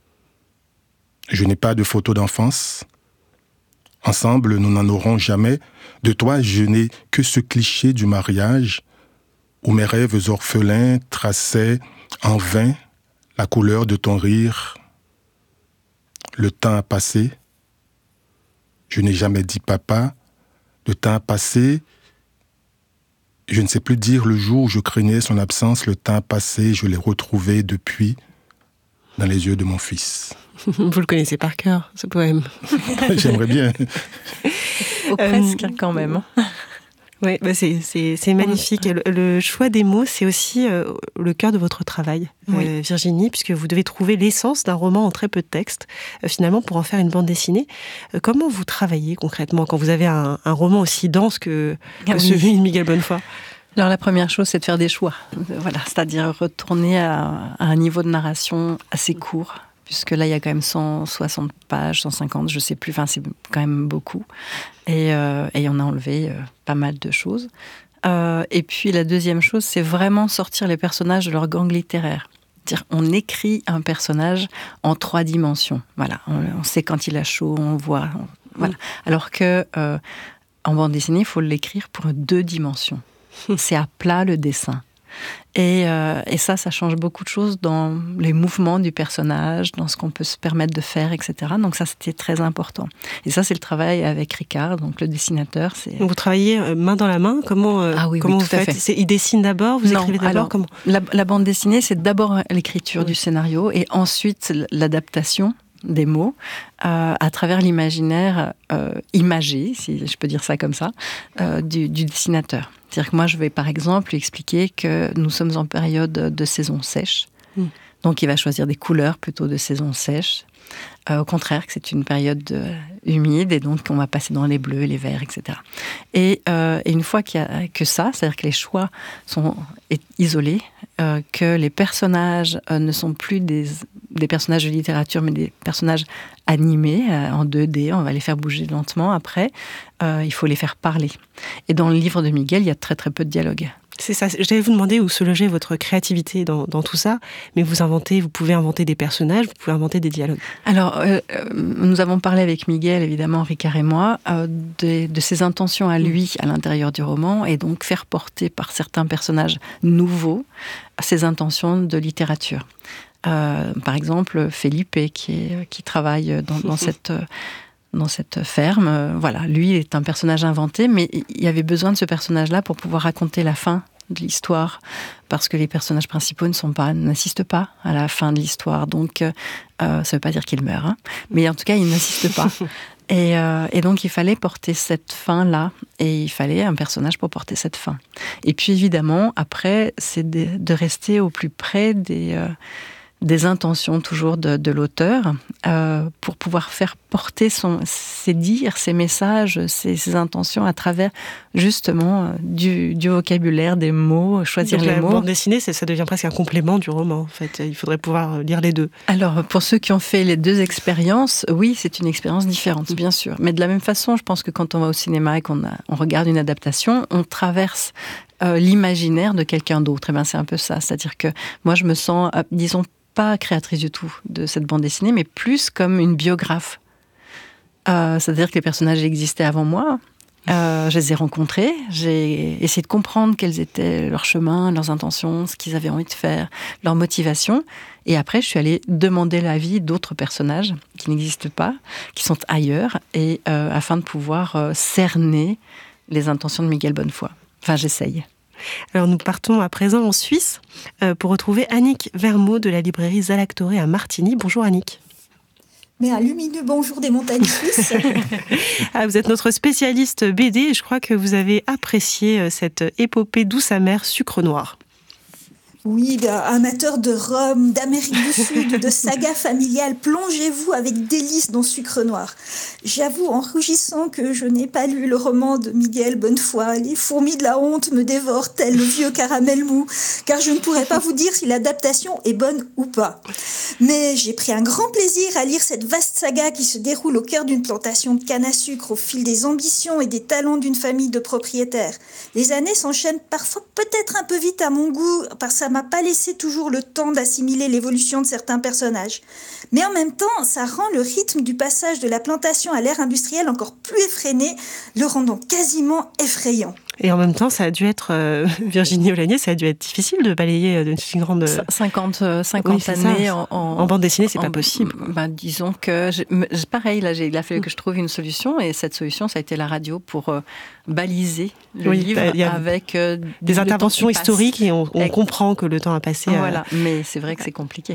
Je n'ai pas de photo d'enfance. Ensemble, nous n'en aurons jamais. De toi, je n'ai que ce cliché du mariage où mes rêves orphelins traçaient en vain la couleur de ton rire. Le temps a passé. Je n'ai jamais dit papa. Le temps a passé. Je ne sais plus dire le jour où je craignais son absence. Le temps a passé. Je l'ai retrouvé depuis dans les yeux de mon fils. Vous le connaissez par cœur, ce poème. J'aimerais bien. Presque, quand même. Oui, c'est magnifique. Le choix des mots, c'est aussi le cœur de votre travail, Virginie, puisque vous devez trouver l'essence d'un roman en très peu de texte, finalement, pour en faire une bande dessinée. Comment vous travaillez concrètement quand vous avez un roman aussi dense que celui de Miguel Bonnefoy ? Alors la première chose, c'est de faire des choix. Voilà, c'est-à-dire retourner à un niveau de narration assez court, puisque là, il y a quand même 160 pages, 150, je ne sais plus, enfin, c'est quand même beaucoup. Et on a enlevé pas mal de choses. Et puis, la deuxième chose, c'est vraiment sortir les personnages de leur gang littéraire. C'est-à-dire, on écrit un personnage en 3 dimensions. Voilà, on sait quand il a chaud, on voit. Voilà. Alors que en bande dessinée, il faut l'écrire pour 2 dimensions. C'est à plat le dessin. Et ça change beaucoup de choses dans les mouvements du personnage, dans ce qu'on peut se permettre de faire, etc. Donc ça, c'était très important. Et ça, c'est le travail avec Ricard, donc le dessinateur. Donc vous travaillez main dans la main. Comment vous faites ? Il dessine d'abord, vous écrivez d'abord. Comment la bande dessinée, c'est d'abord l'écriture du scénario et ensuite l'adaptation des mots à travers l'imaginaire imagé, si je peux dire ça comme ça, du dessinateur. C'est-à-dire que moi, je vais par exemple lui expliquer que nous sommes en période de saison sèche. Donc il va choisir des couleurs plutôt de saison sèche. Au contraire, que c'est une période humide et donc on va passer dans les bleus, les verts, etc. Et une fois qu'il y a que ça, c'est-à-dire que les choix sont isolés, que les personnages ne sont plus des personnages de littérature, mais des personnages animés en 2D, on va les faire bouger lentement. Après, il faut les faire parler. Et dans le livre de Miguel, il y a très très peu de dialogue. C'est ça. J'allais vous demander où se logeait votre créativité dans tout ça, mais vous pouvez inventer des personnages, vous pouvez inventer des dialogues. Alors, nous avons parlé avec Miguel, évidemment, Ricard et moi, de ses intentions à lui à l'intérieur du roman, et donc faire porter par certains personnages nouveaux ses intentions de littérature. Par exemple, Felipe, qui travaille dans cette ferme. Voilà, lui est un personnage inventé, mais il y avait besoin de ce personnage-là pour pouvoir raconter la fin de l'histoire, parce que les personnages principaux n'assistent pas à la fin de l'histoire. Donc, ça ne veut pas dire qu'ils meurent, hein, mais en tout cas, ils n'assistent pas. Et donc, il fallait porter cette fin-là, et il fallait un personnage pour porter cette fin. Et puis, évidemment, après, c'est de rester au plus près des intentions toujours de l'auteur pour pouvoir faire porter ses dires, ses messages, ses intentions à travers justement du vocabulaire, des mots, choisir donc les mots. La bande dessinée, ça devient presque un complément du roman, en fait. Il faudrait pouvoir lire les deux. Alors, pour ceux qui ont fait les deux expériences, oui, c'est une expérience différente, bien sûr. Mais de la même façon, je pense que quand on va au cinéma et qu'on regarde une adaptation, on traverse l'imaginaire de quelqu'un d'autre. Et bien, c'est un peu ça. C'est-à-dire que moi, je me sens, disons, pas créatrice du tout de cette bande dessinée, mais plus comme une biographe. C'est-à-dire que les personnages existaient avant moi, je les ai rencontrés, j'ai essayé de comprendre quels étaient leurs chemins, leurs intentions, ce qu'ils avaient envie de faire, leur motivation, et après je suis allée demander l'avis d'autres personnages qui n'existent pas, qui sont ailleurs, et afin de pouvoir cerner les intentions de Miguel Bonnefoy. Enfin, j'essaye. Alors nous partons à présent en Suisse pour retrouver Annick Vermeau de la librairie Zalactoré à Martigny. Bonjour Annick. Mais un lumineux bonjour des montagnes suisses. Vous êtes notre spécialiste BD et je crois que vous avez apprécié cette épopée douce amère Sucre Noir. Oui, amateur de Rome, d'Amérique du Sud, de saga familiale, plongez-vous avec délice dans Sucre Noir. J'avoue en rougissant que je n'ai pas lu le roman de Miguel Bonnefoy. Les fourmis de la honte me dévorent tel le vieux caramel mou, car je ne pourrais pas vous dire si l'adaptation est bonne ou pas. Mais j'ai pris un grand plaisir à lire cette vaste saga qui se déroule au cœur d'une plantation de canne à sucre au fil des ambitions et des talents d'une famille de propriétaires. Les années s'enchaînent parfois peut-être un peu vite à mon goût, parce que ça m'a pas laissé toujours le temps d'assimiler l'évolution de certains personnages. Mais en même temps, ça rend le rythme du passage de la plantation à l'ère industrielle encore plus effréné, le rendant quasiment effrayant. Et en même temps, ça a dû être, Virginie Olagnier, ça a dû être difficile de balayer d'une grande... 50 oui, années en bande dessinée, c'est pas possible. Disons que, pareil, là, il a fallu que je trouve une solution, et cette solution, ça a été la radio pour baliser le livre avec... des interventions historiques, et on comprend que le temps a passé. Voilà, mais c'est vrai que c'est compliqué.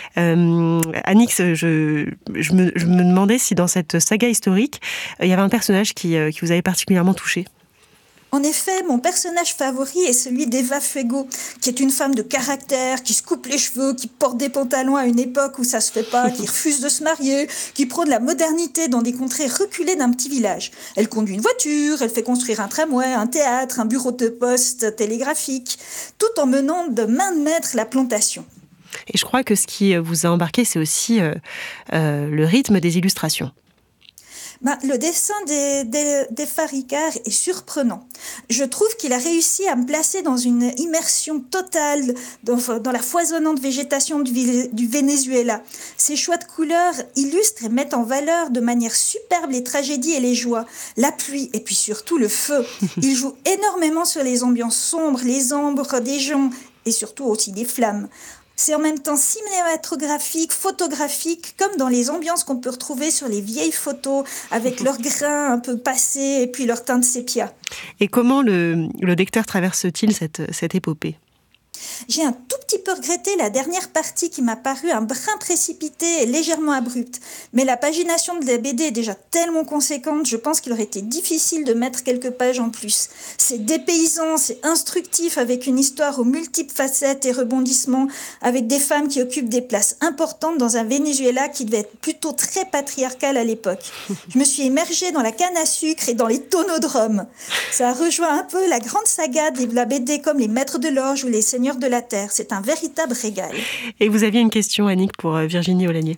Annick, je me demandais si dans cette saga historique, il y avait un personnage qui vous avait particulièrement touché. En effet, mon personnage favori est celui d'Eva Fuego, qui est une femme de caractère, qui se coupe les cheveux, qui porte des pantalons à une époque où ça se fait pas, qui refuse de se marier, qui prône la modernité dans des contrées reculées d'un petit village. Elle conduit une voiture, elle fait construire un tramway, un théâtre, un bureau de poste télégraphique, tout en menant de main de maître la plantation. Et je crois que ce qui vous a embarqué, c'est aussi le rythme des illustrations. Le dessin d'Effa Ricard est surprenant. Je trouve qu'il a réussi à me placer dans une immersion totale dans la foisonnante végétation du Venezuela. Ses choix de couleurs illustrent et mettent en valeur de manière superbe les tragédies et les joies, la pluie et puis surtout le feu. Il joue énormément sur les ambiances sombres, les ombres des gens et surtout aussi des flammes. C'est en même temps cinématographique, photographique, comme dans les ambiances qu'on peut retrouver sur les vieilles photos, avec leurs grains un peu passés et puis leur teinte sépia. Et comment le lecteur traverse-t-il cette épopée ? J'ai un tout petit peu regretté la dernière partie qui m'a paru un brin précipité et légèrement abrupte. Mais la pagination de la BD est déjà tellement conséquente, je pense qu'il aurait été difficile de mettre quelques pages en plus. C'est dépaysant, c'est instructif avec une histoire aux multiples facettes et rebondissements, avec des femmes qui occupent des places importantes dans un Venezuela qui devait être plutôt très patriarcal à l'époque. Je me suis immergée dans la canne à sucre et dans les tonneaux de rhum. Ça rejoint un peu la grande saga de la BD comme les Maîtres de l'Orge ou les Seigneurs de la Terre. C'est un véritable régal. Et vous aviez une question, Annick, pour Virginie Aulagnier.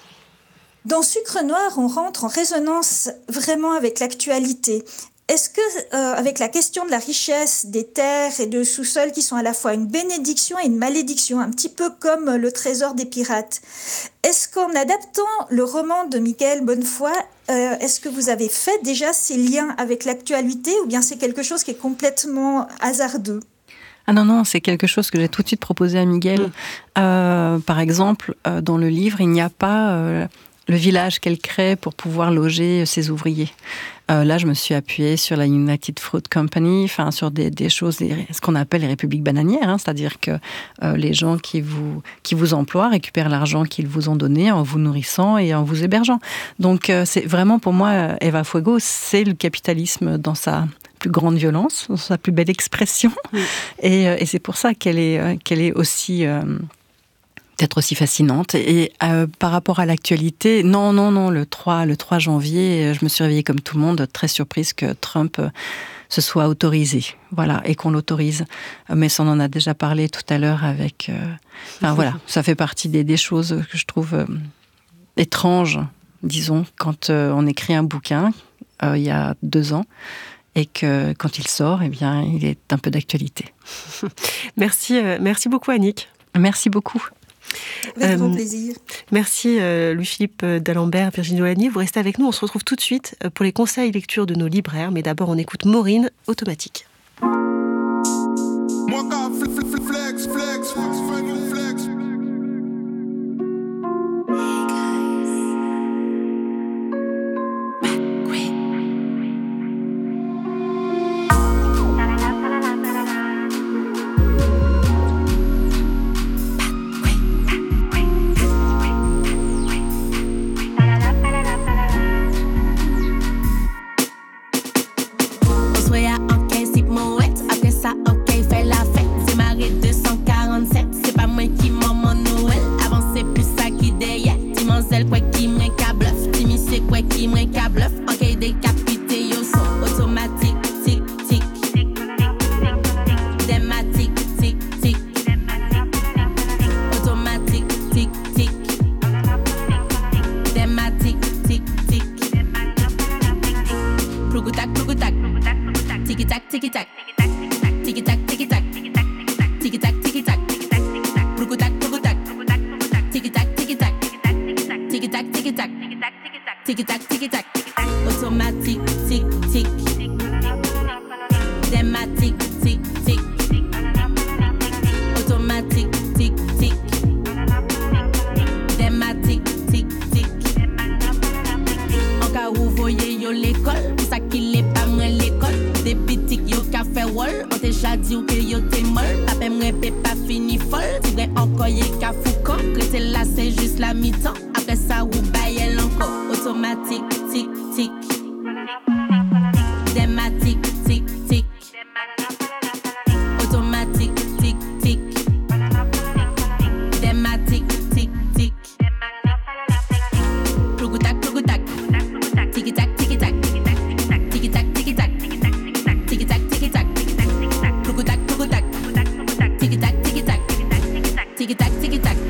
Dans Sucre Noir, on rentre en résonance vraiment avec l'actualité. Est-ce que, avec la question de la richesse des terres et de sous-sols qui sont à la fois une bénédiction et une malédiction, un petit peu comme le trésor des pirates, est-ce qu'en adaptant le roman de Mickaël Bonnefoy, est-ce que vous avez fait déjà ces liens avec l'actualité ou bien c'est quelque chose qui est complètement hasardeux ? Ah non, c'est quelque chose que j'ai tout de suite proposé à Miguel. Par exemple, dans le livre, il n'y a pas le village qu'elle crée pour pouvoir loger ses ouvriers. Là, je me suis appuyée sur la United Fruit Company, sur des choses, ce qu'on appelle les républiques bananières, c'est-à-dire que les gens qui vous emploient récupèrent l'argent qu'ils vous ont donné en vous nourrissant et en vous hébergeant. Donc, c'est vraiment pour moi, Eva Fuego, c'est le capitalisme dans sa plus grande violence, dans sa plus belle expression. Et c'est pour ça qu'elle est aussi peut-être aussi fascinante. Et par rapport à l'actualité, non, le 3 janvier, je me suis réveillée comme tout le monde, très surprise que Trump se soit autorisé, voilà, et qu'on l'autorise. Mais ça, on en a déjà parlé tout à l'heure avec... voilà, ça fait partie des choses que je trouve étranges, disons, quand on écrit un bouquin, il y a 2 ans, et que quand il sort, eh bien, il est un peu d'actualité. Merci beaucoup, Annick. Merci beaucoup. Avec grand plaisir. Merci Louis-Philippe d'Alembert, Virginie Aulagnier. Vous restez avec nous, on se retrouve tout de suite pour les conseils lecture de nos libraires. Mais d'abord, on écoute Maureen, Automatique.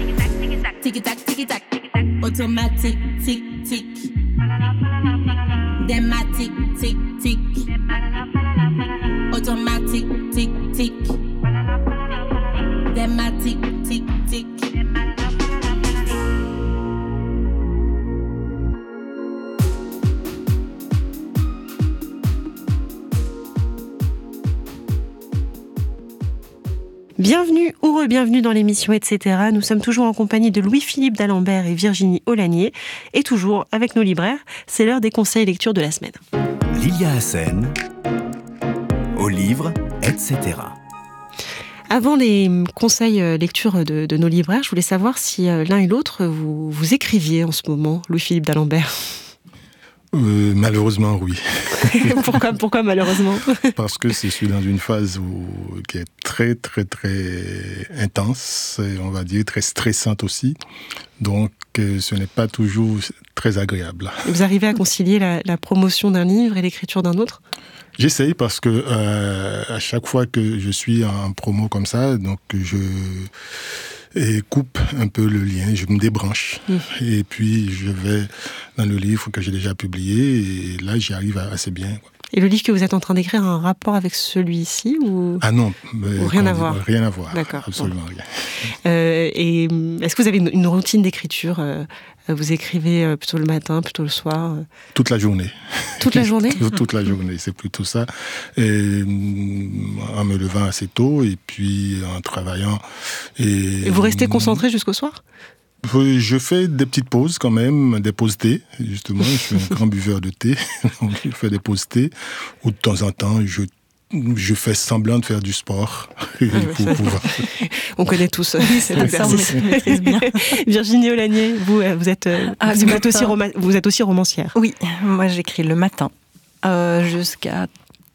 Automatique, tic, tic. Them a tick, tick, tick. Automatic, tick, tick. Them a tick, tick, tick. Bienvenue ou re-bienvenue dans l'émission Etc. Nous sommes toujours en compagnie de Louis-Philippe d'Alembert et Virginie Olanier. Et toujours avec nos libraires, c'est l'heure des conseils lecture de la semaine. Lilia Hassen, au livre, etc. Avant les conseils lecture de nos libraires, je voulais savoir si l'un et l'autre, vous écriviez en ce moment, Louis-Philippe d'Alembert. Malheureusement, oui. Pourquoi malheureusement ? Parce que je suis dans une phase qui est très, très, très intense, et on va dire très stressante aussi. Donc, ce n'est pas toujours très agréable. Vous arrivez à concilier la promotion d'un livre et l'écriture d'un autre ? J'essaye parce que à chaque fois que je suis en promo comme ça, donc je coupe un peu le lien, je me débranche. Et puis je vais dans le livre que j'ai déjà publié et là j'y arrive assez bien. Et le livre que vous êtes en train d'écrire a un rapport avec celui-ci ou... Ah non, ou rien à voir. Rien à voir. D'accord. Absolument rien. Et est-ce que vous avez une routine d'écriture ? Vous écrivez plutôt le matin, plutôt le soir ? Toute la journée. Toute la journée ? Toute la journée, c'est plutôt ça. Et en me levant assez tôt et puis en travaillant. Et vous restez concentré jusqu'au soir ? Je fais des petites pauses quand même, des pauses thé, justement. Je suis un grand buveur de thé, donc je fais des pauses thé, où de temps en temps, je fais semblant de faire du sport. On connaît tous cet exercice. Bien. Virginie Olanier, vous êtes aussi romancière. Oui, moi j'écris le matin, jusqu'à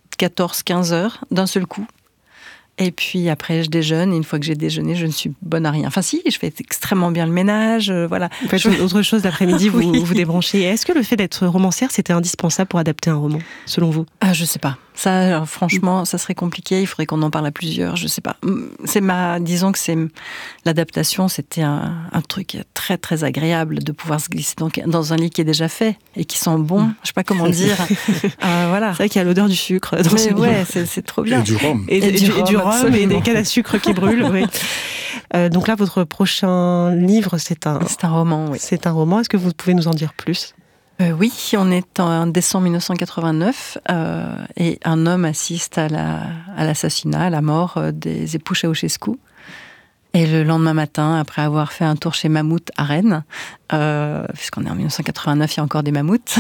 14-15 heures, d'un seul coup. Et puis après, je déjeune. Et une fois que j'ai déjeuné, je ne suis bonne à rien. Enfin si, je fais extrêmement bien le ménage. Voilà. Vous faites autre chose l'après-midi, vous vous débranchez. Est-ce que le fait d'être romancière, c'était indispensable pour adapter un roman, selon vous ? Je sais pas. Ça, franchement, ça serait compliqué. Il faudrait qu'on en parle à plusieurs. Je sais pas. Disons que l'adaptation, c'était un truc très très agréable de pouvoir se glisser dans un lit qui est déjà fait et qui sent bon. Je sais pas comment dire. Voilà. C'est vrai qu'il y a l'odeur du sucre dans ce livre. Ouais, c'est trop bien. Et du rhum. Et du rhum et des cannes à sucre qui brûlent. Oui. Donc là, votre prochain livre, c'est un roman. Oui. C'est un roman. Est-ce que vous pouvez nous en dire plus ? Oui, on est en décembre 1989 et un homme assiste à l'assassinat, à la mort des époux Ceausescu. Et le lendemain matin, après avoir fait un tour chez Mammouth à Rennes, puisqu'on est en 1989, il y a encore des mammouths,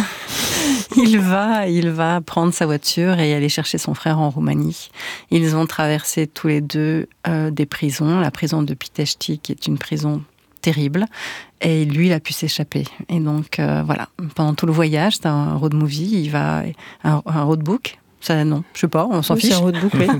il va prendre sa voiture et aller chercher son frère en Roumanie. Ils ont traversé tous les deux des prisons, la prison de Pitești, qui est une prison terrible, et lui, il a pu s'échapper. Et donc, voilà, pendant tout le voyage, c'est un road movie, un roadbook. Ça, non, je sais pas, on s'en fiche. C'est un roadbook, oui.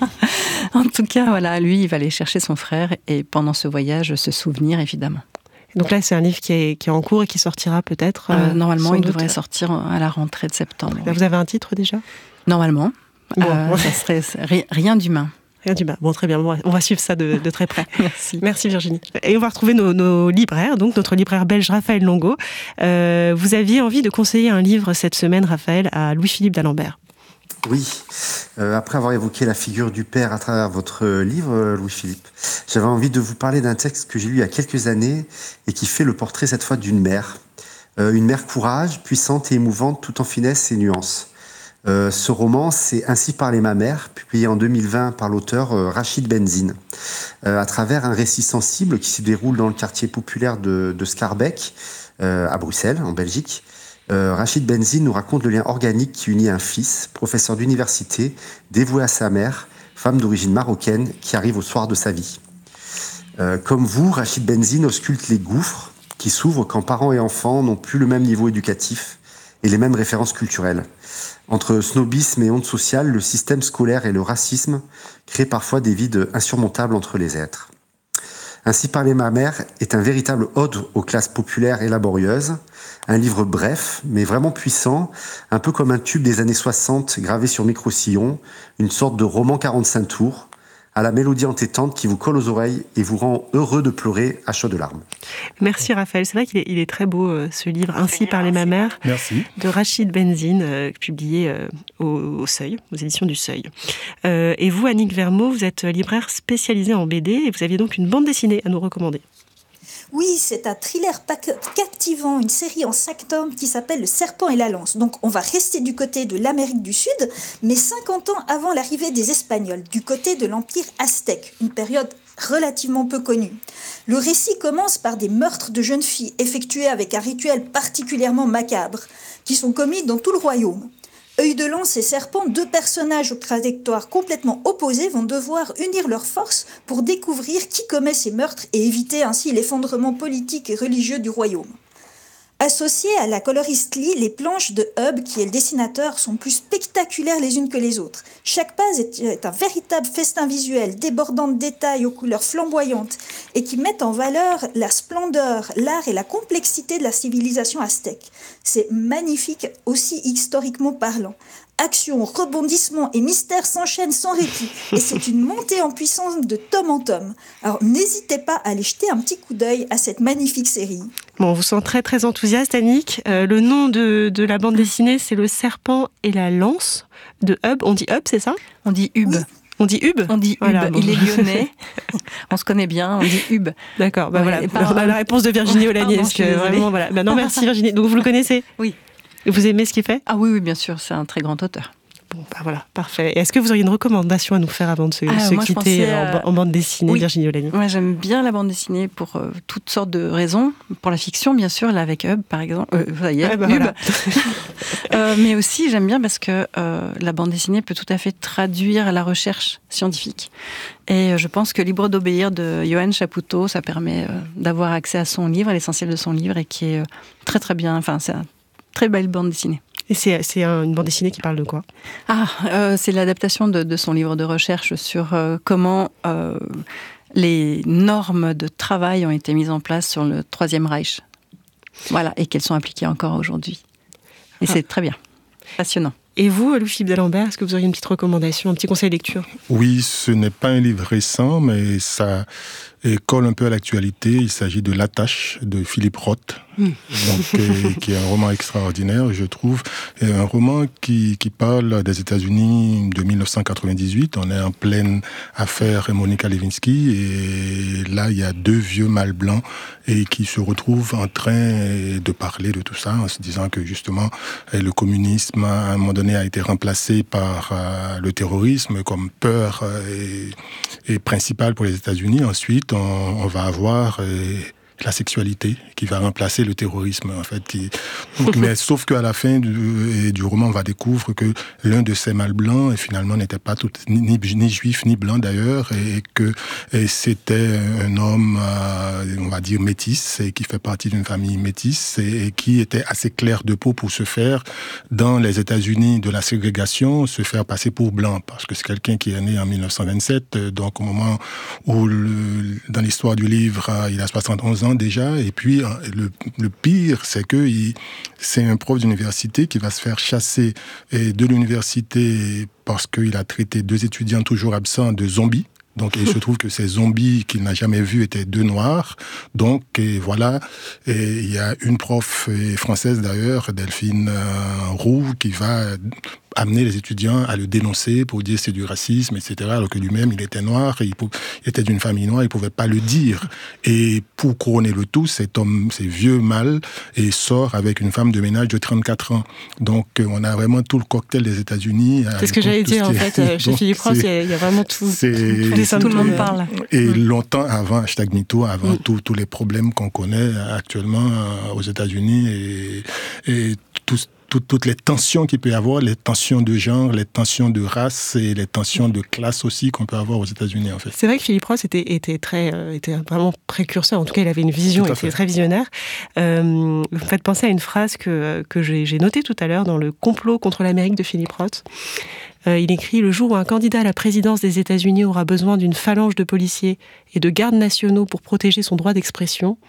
En tout cas, voilà, lui, il va aller chercher son frère, et pendant ce voyage, se souvenir, évidemment. Donc là, c'est un livre qui est en cours et qui sortira peut-être normalement, il devrait sortir à la rentrée de septembre. Là, vous avez un titre déjà ? Normalement. Bon. Ça serait Rien d'humain. Rien d'humain. Bon, très bien. On va suivre ça de très près. Merci Virginie. Et on va retrouver nos libraires, donc notre libraire belge Raphaël Longo. Vous aviez envie de conseiller un livre cette semaine, Raphaël, à Louis-Philippe d'Alembert. Oui, après avoir évoqué la figure du père à travers votre livre, Louis-Philippe, j'avais envie de vous parler d'un texte que j'ai lu il y a quelques années et qui fait le portrait cette fois d'une mère. Une mère courage, puissante et émouvante tout en finesse et nuance. Ce roman, c'est Ainsi parlait ma mère, publié en 2020 par l'auteur Rachid Benzine. À travers un récit sensible qui se déroule dans le quartier populaire de Schaerbeek, à Bruxelles, en Belgique, Rachid Benzine nous raconte le lien organique qui unit un fils, professeur d'université, dévoué à sa mère, femme d'origine marocaine, qui arrive au soir de sa vie. Comme vous, Rachid Benzine ausculte les gouffres qui s'ouvrent quand parents et enfants n'ont plus le même niveau éducatif et les mêmes références culturelles. Entre snobisme et honte sociale, le système scolaire et le racisme créent parfois des vides insurmontables entre les êtres. Ainsi parlait ma mère est un véritable ode aux classes populaires et laborieuses, un livre bref, mais vraiment puissant, un peu comme un tube des années 60 gravé sur micro-sillon, une sorte de roman 45 tours, à la mélodie entêtante qui vous colle aux oreilles et vous rend heureux de pleurer à chaudes larmes. Merci Raphaël. C'est vrai qu'il est très beau ce livre, Ainsi parlait ma mère, Merci. de Rachid Benzine, publié au Seuil, aux éditions du Seuil. Et vous, Annick Vermeaux, vous êtes libraire spécialisée en BD et vous aviez donc une bande dessinée à nous recommander. Oui, c'est un thriller captivant, une série en 5 tomes qui s'appelle Le Serpent et la Lance. Donc on va rester du côté de l'Amérique du Sud, mais 50 ans avant l'arrivée des Espagnols, du côté de l'Empire aztèque, une période relativement peu connue. Le récit commence par des meurtres de jeunes filles effectués avec un rituel particulièrement macabre, qui sont commis dans tout le royaume. Œil de Lance et Serpent, deux personnages aux trajectoires complètement opposées, vont devoir unir leurs forces pour découvrir qui commet ces meurtres et éviter ainsi l'effondrement politique et religieux du royaume. Associées à la coloriste Lee, les planches de Hub, qui est le dessinateur, sont plus spectaculaires les unes que les autres. Chaque page est un véritable festin visuel, débordant de détails aux couleurs flamboyantes et qui mettent en valeur la splendeur, l'art et la complexité de la civilisation aztèque. C'est magnifique, aussi historiquement parlant. Action, rebondissement et mystère s'enchaînent sans répit. Et c'est une montée en puissance de tome en tome. Alors n'hésitez pas à aller jeter un petit coup d'œil à cette magnifique série. Bon, on vous sent très très enthousiaste, Annick. Le nom de la bande dessinée, c'est Le Serpent et la Lance de Hub. On dit Hub, c'est ça ? On dit Hub. Oui. On dit Hub ? On dit Hub. Voilà, bon. Il est lyonnais. On se connaît bien. On dit Hub. D'accord, Ouais, voilà. et On a la réponse de Virginie Olanier. Pardon, je suis désolée. Vraiment, voilà. Non, merci Virginie. Donc vous le connaissez ? Oui. Vous aimez ce qu'il fait ? Ah oui, bien sûr. C'est un très grand auteur. Bon, voilà, parfait. Est-ce que vous auriez une recommandation à nous faire avant de se moi, je quitter pensais, en bande dessinée, oui. Virginie Olanier ? Moi, j'aime bien la bande dessinée pour toutes sortes de raisons. Pour la fiction, bien sûr, là avec Hub, par exemple. Ça y est, Ah bah Hub. voilà. Mais aussi, j'aime bien parce que la bande dessinée peut tout à fait traduire la recherche scientifique. Et je pense que Libre d'obéir de Johan Chapoutot, ça permet d'avoir accès à son livre, à l'essentiel de son livre, et qui est très très bien. Enfin, c'est une très belle bande dessinée. Et c'est une bande dessinée qui parle de quoi ? C'est l'adaptation de son livre de recherche sur comment les normes de travail ont été mises en place sur le Troisième Reich. Voilà, et qu'elles sont appliquées encore aujourd'hui. Et c'est très bien, passionnant. Et vous, Louis-Philippe d'Alembert, est-ce que vous auriez une petite recommandation, un petit conseil de lecture ? Oui, ce n'est pas un livre récent, mais ça colle un peu à l'actualité. Il s'agit de L'Attache de Philippe Roth, qui est un roman extraordinaire, je trouve. Et un roman qui parle des États-Unis de 1998. On est en pleine affaire Monica Lewinsky. Et là, il y a deux vieux mâles blancs et qui se retrouvent en train de parler de tout ça, en se disant que justement, le communisme, à un moment donné, a été remplacé par le terrorisme comme peur et principale pour les États-Unis. Ensuite, on va avoir la sexualité qui va remplacer le terrorisme, en fait. Mais sauf qu'à la fin du roman, on va découvrir que l'un de ces mâles blancs, finalement, n'était pas ni juif, ni blanc d'ailleurs, et que c'était un homme, on va dire, métis, et qui fait partie d'une famille métisse, et qui était assez clair de peau pour se faire, dans les États-Unis de la ségrégation, se faire passer pour blanc, parce que c'est quelqu'un qui est né en 1927, donc au moment où, dans l'histoire du livre, il a 71 ans déjà, et puis le pire, c'est que c'est un prof d'université qui va se faire chasser de l'université parce qu'il a traité deux étudiants toujours absents de zombies. Donc, il se trouve que ces zombies qu'il n'a jamais vus étaient deux noirs. Donc, voilà. Et il y a une prof française d'ailleurs, Delphine Roux, qui va amener les étudiants à le dénoncer pour dire c'est du racisme, etc. Alors que lui-même, il était noir, et il était d'une famille noire, il ne pouvait pas le dire. Et pour couronner le tout, cet homme, ces vieux mâles, et sort avec une femme de ménage de 34 ans. Donc, on a vraiment tout le cocktail des États-Unis. C'est ce que j'allais dire, en fait. Chez Philippe Roth, il y a vraiment tout. Tout le monde parle. Et longtemps avant #MeToo, avant tous les problèmes qu'on connaît actuellement aux États-Unis et toutes les tensions qu'il peut y avoir, les tensions de genre, les tensions de race et les tensions de classe aussi qu'on peut avoir aux États-Unis, en fait. C'est vrai que Philippe Roth était vraiment précurseur. En tout cas, il avait une vision, il était très visionnaire. Vous me faites penser à une phrase que j'ai notée tout à l'heure dans le complot contre l'Amérique de Philippe Roth. Il écrit « Le jour où un candidat à la présidence des États-Unis aura besoin d'une phalange de policiers et de gardes nationaux pour protéger son droit d'expression,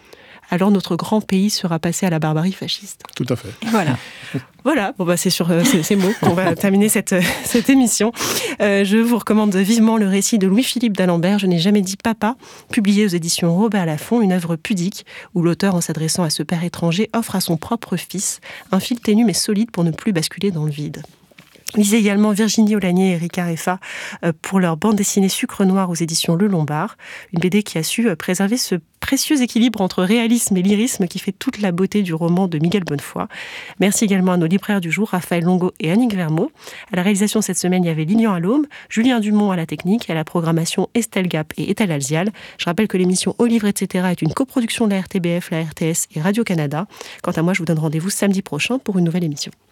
alors notre grand pays sera passé à la barbarie fasciste. Tout à fait. Voilà. Voilà, bon bah c'est sur ces mots qu'on va terminer cette émission. Je vous recommande vivement le récit de Louis-Philippe d'Alembert, Je n'ai jamais dit papa, publié aux éditions Robert Laffont, une œuvre pudique où l'auteur, en s'adressant à ce père étranger, offre à son propre fils un fil ténu mais solide pour ne plus basculer dans le vide. Lisez également Virginie Aulagnier et Ricard Effa pour leur bande dessinée Sucre Noir aux éditions Le Lombard, une BD qui a su préserver ce précieux équilibre entre réalisme et lyrisme qui fait toute la beauté du roman de Miguel Bonnefoy. Merci également à nos libraires du jour, Raphaël Longo et Annick Vermeau. À la réalisation cette semaine, il y avait Lilian Allôme, Julien Dumont à la technique et à la programmation Estelle Gap et Ethel Alzial. Je rappelle que l'émission Au livre, etc. est une coproduction de la RTBF, la RTS et Radio-Canada. Quant à moi, je vous donne rendez-vous samedi prochain pour une nouvelle émission.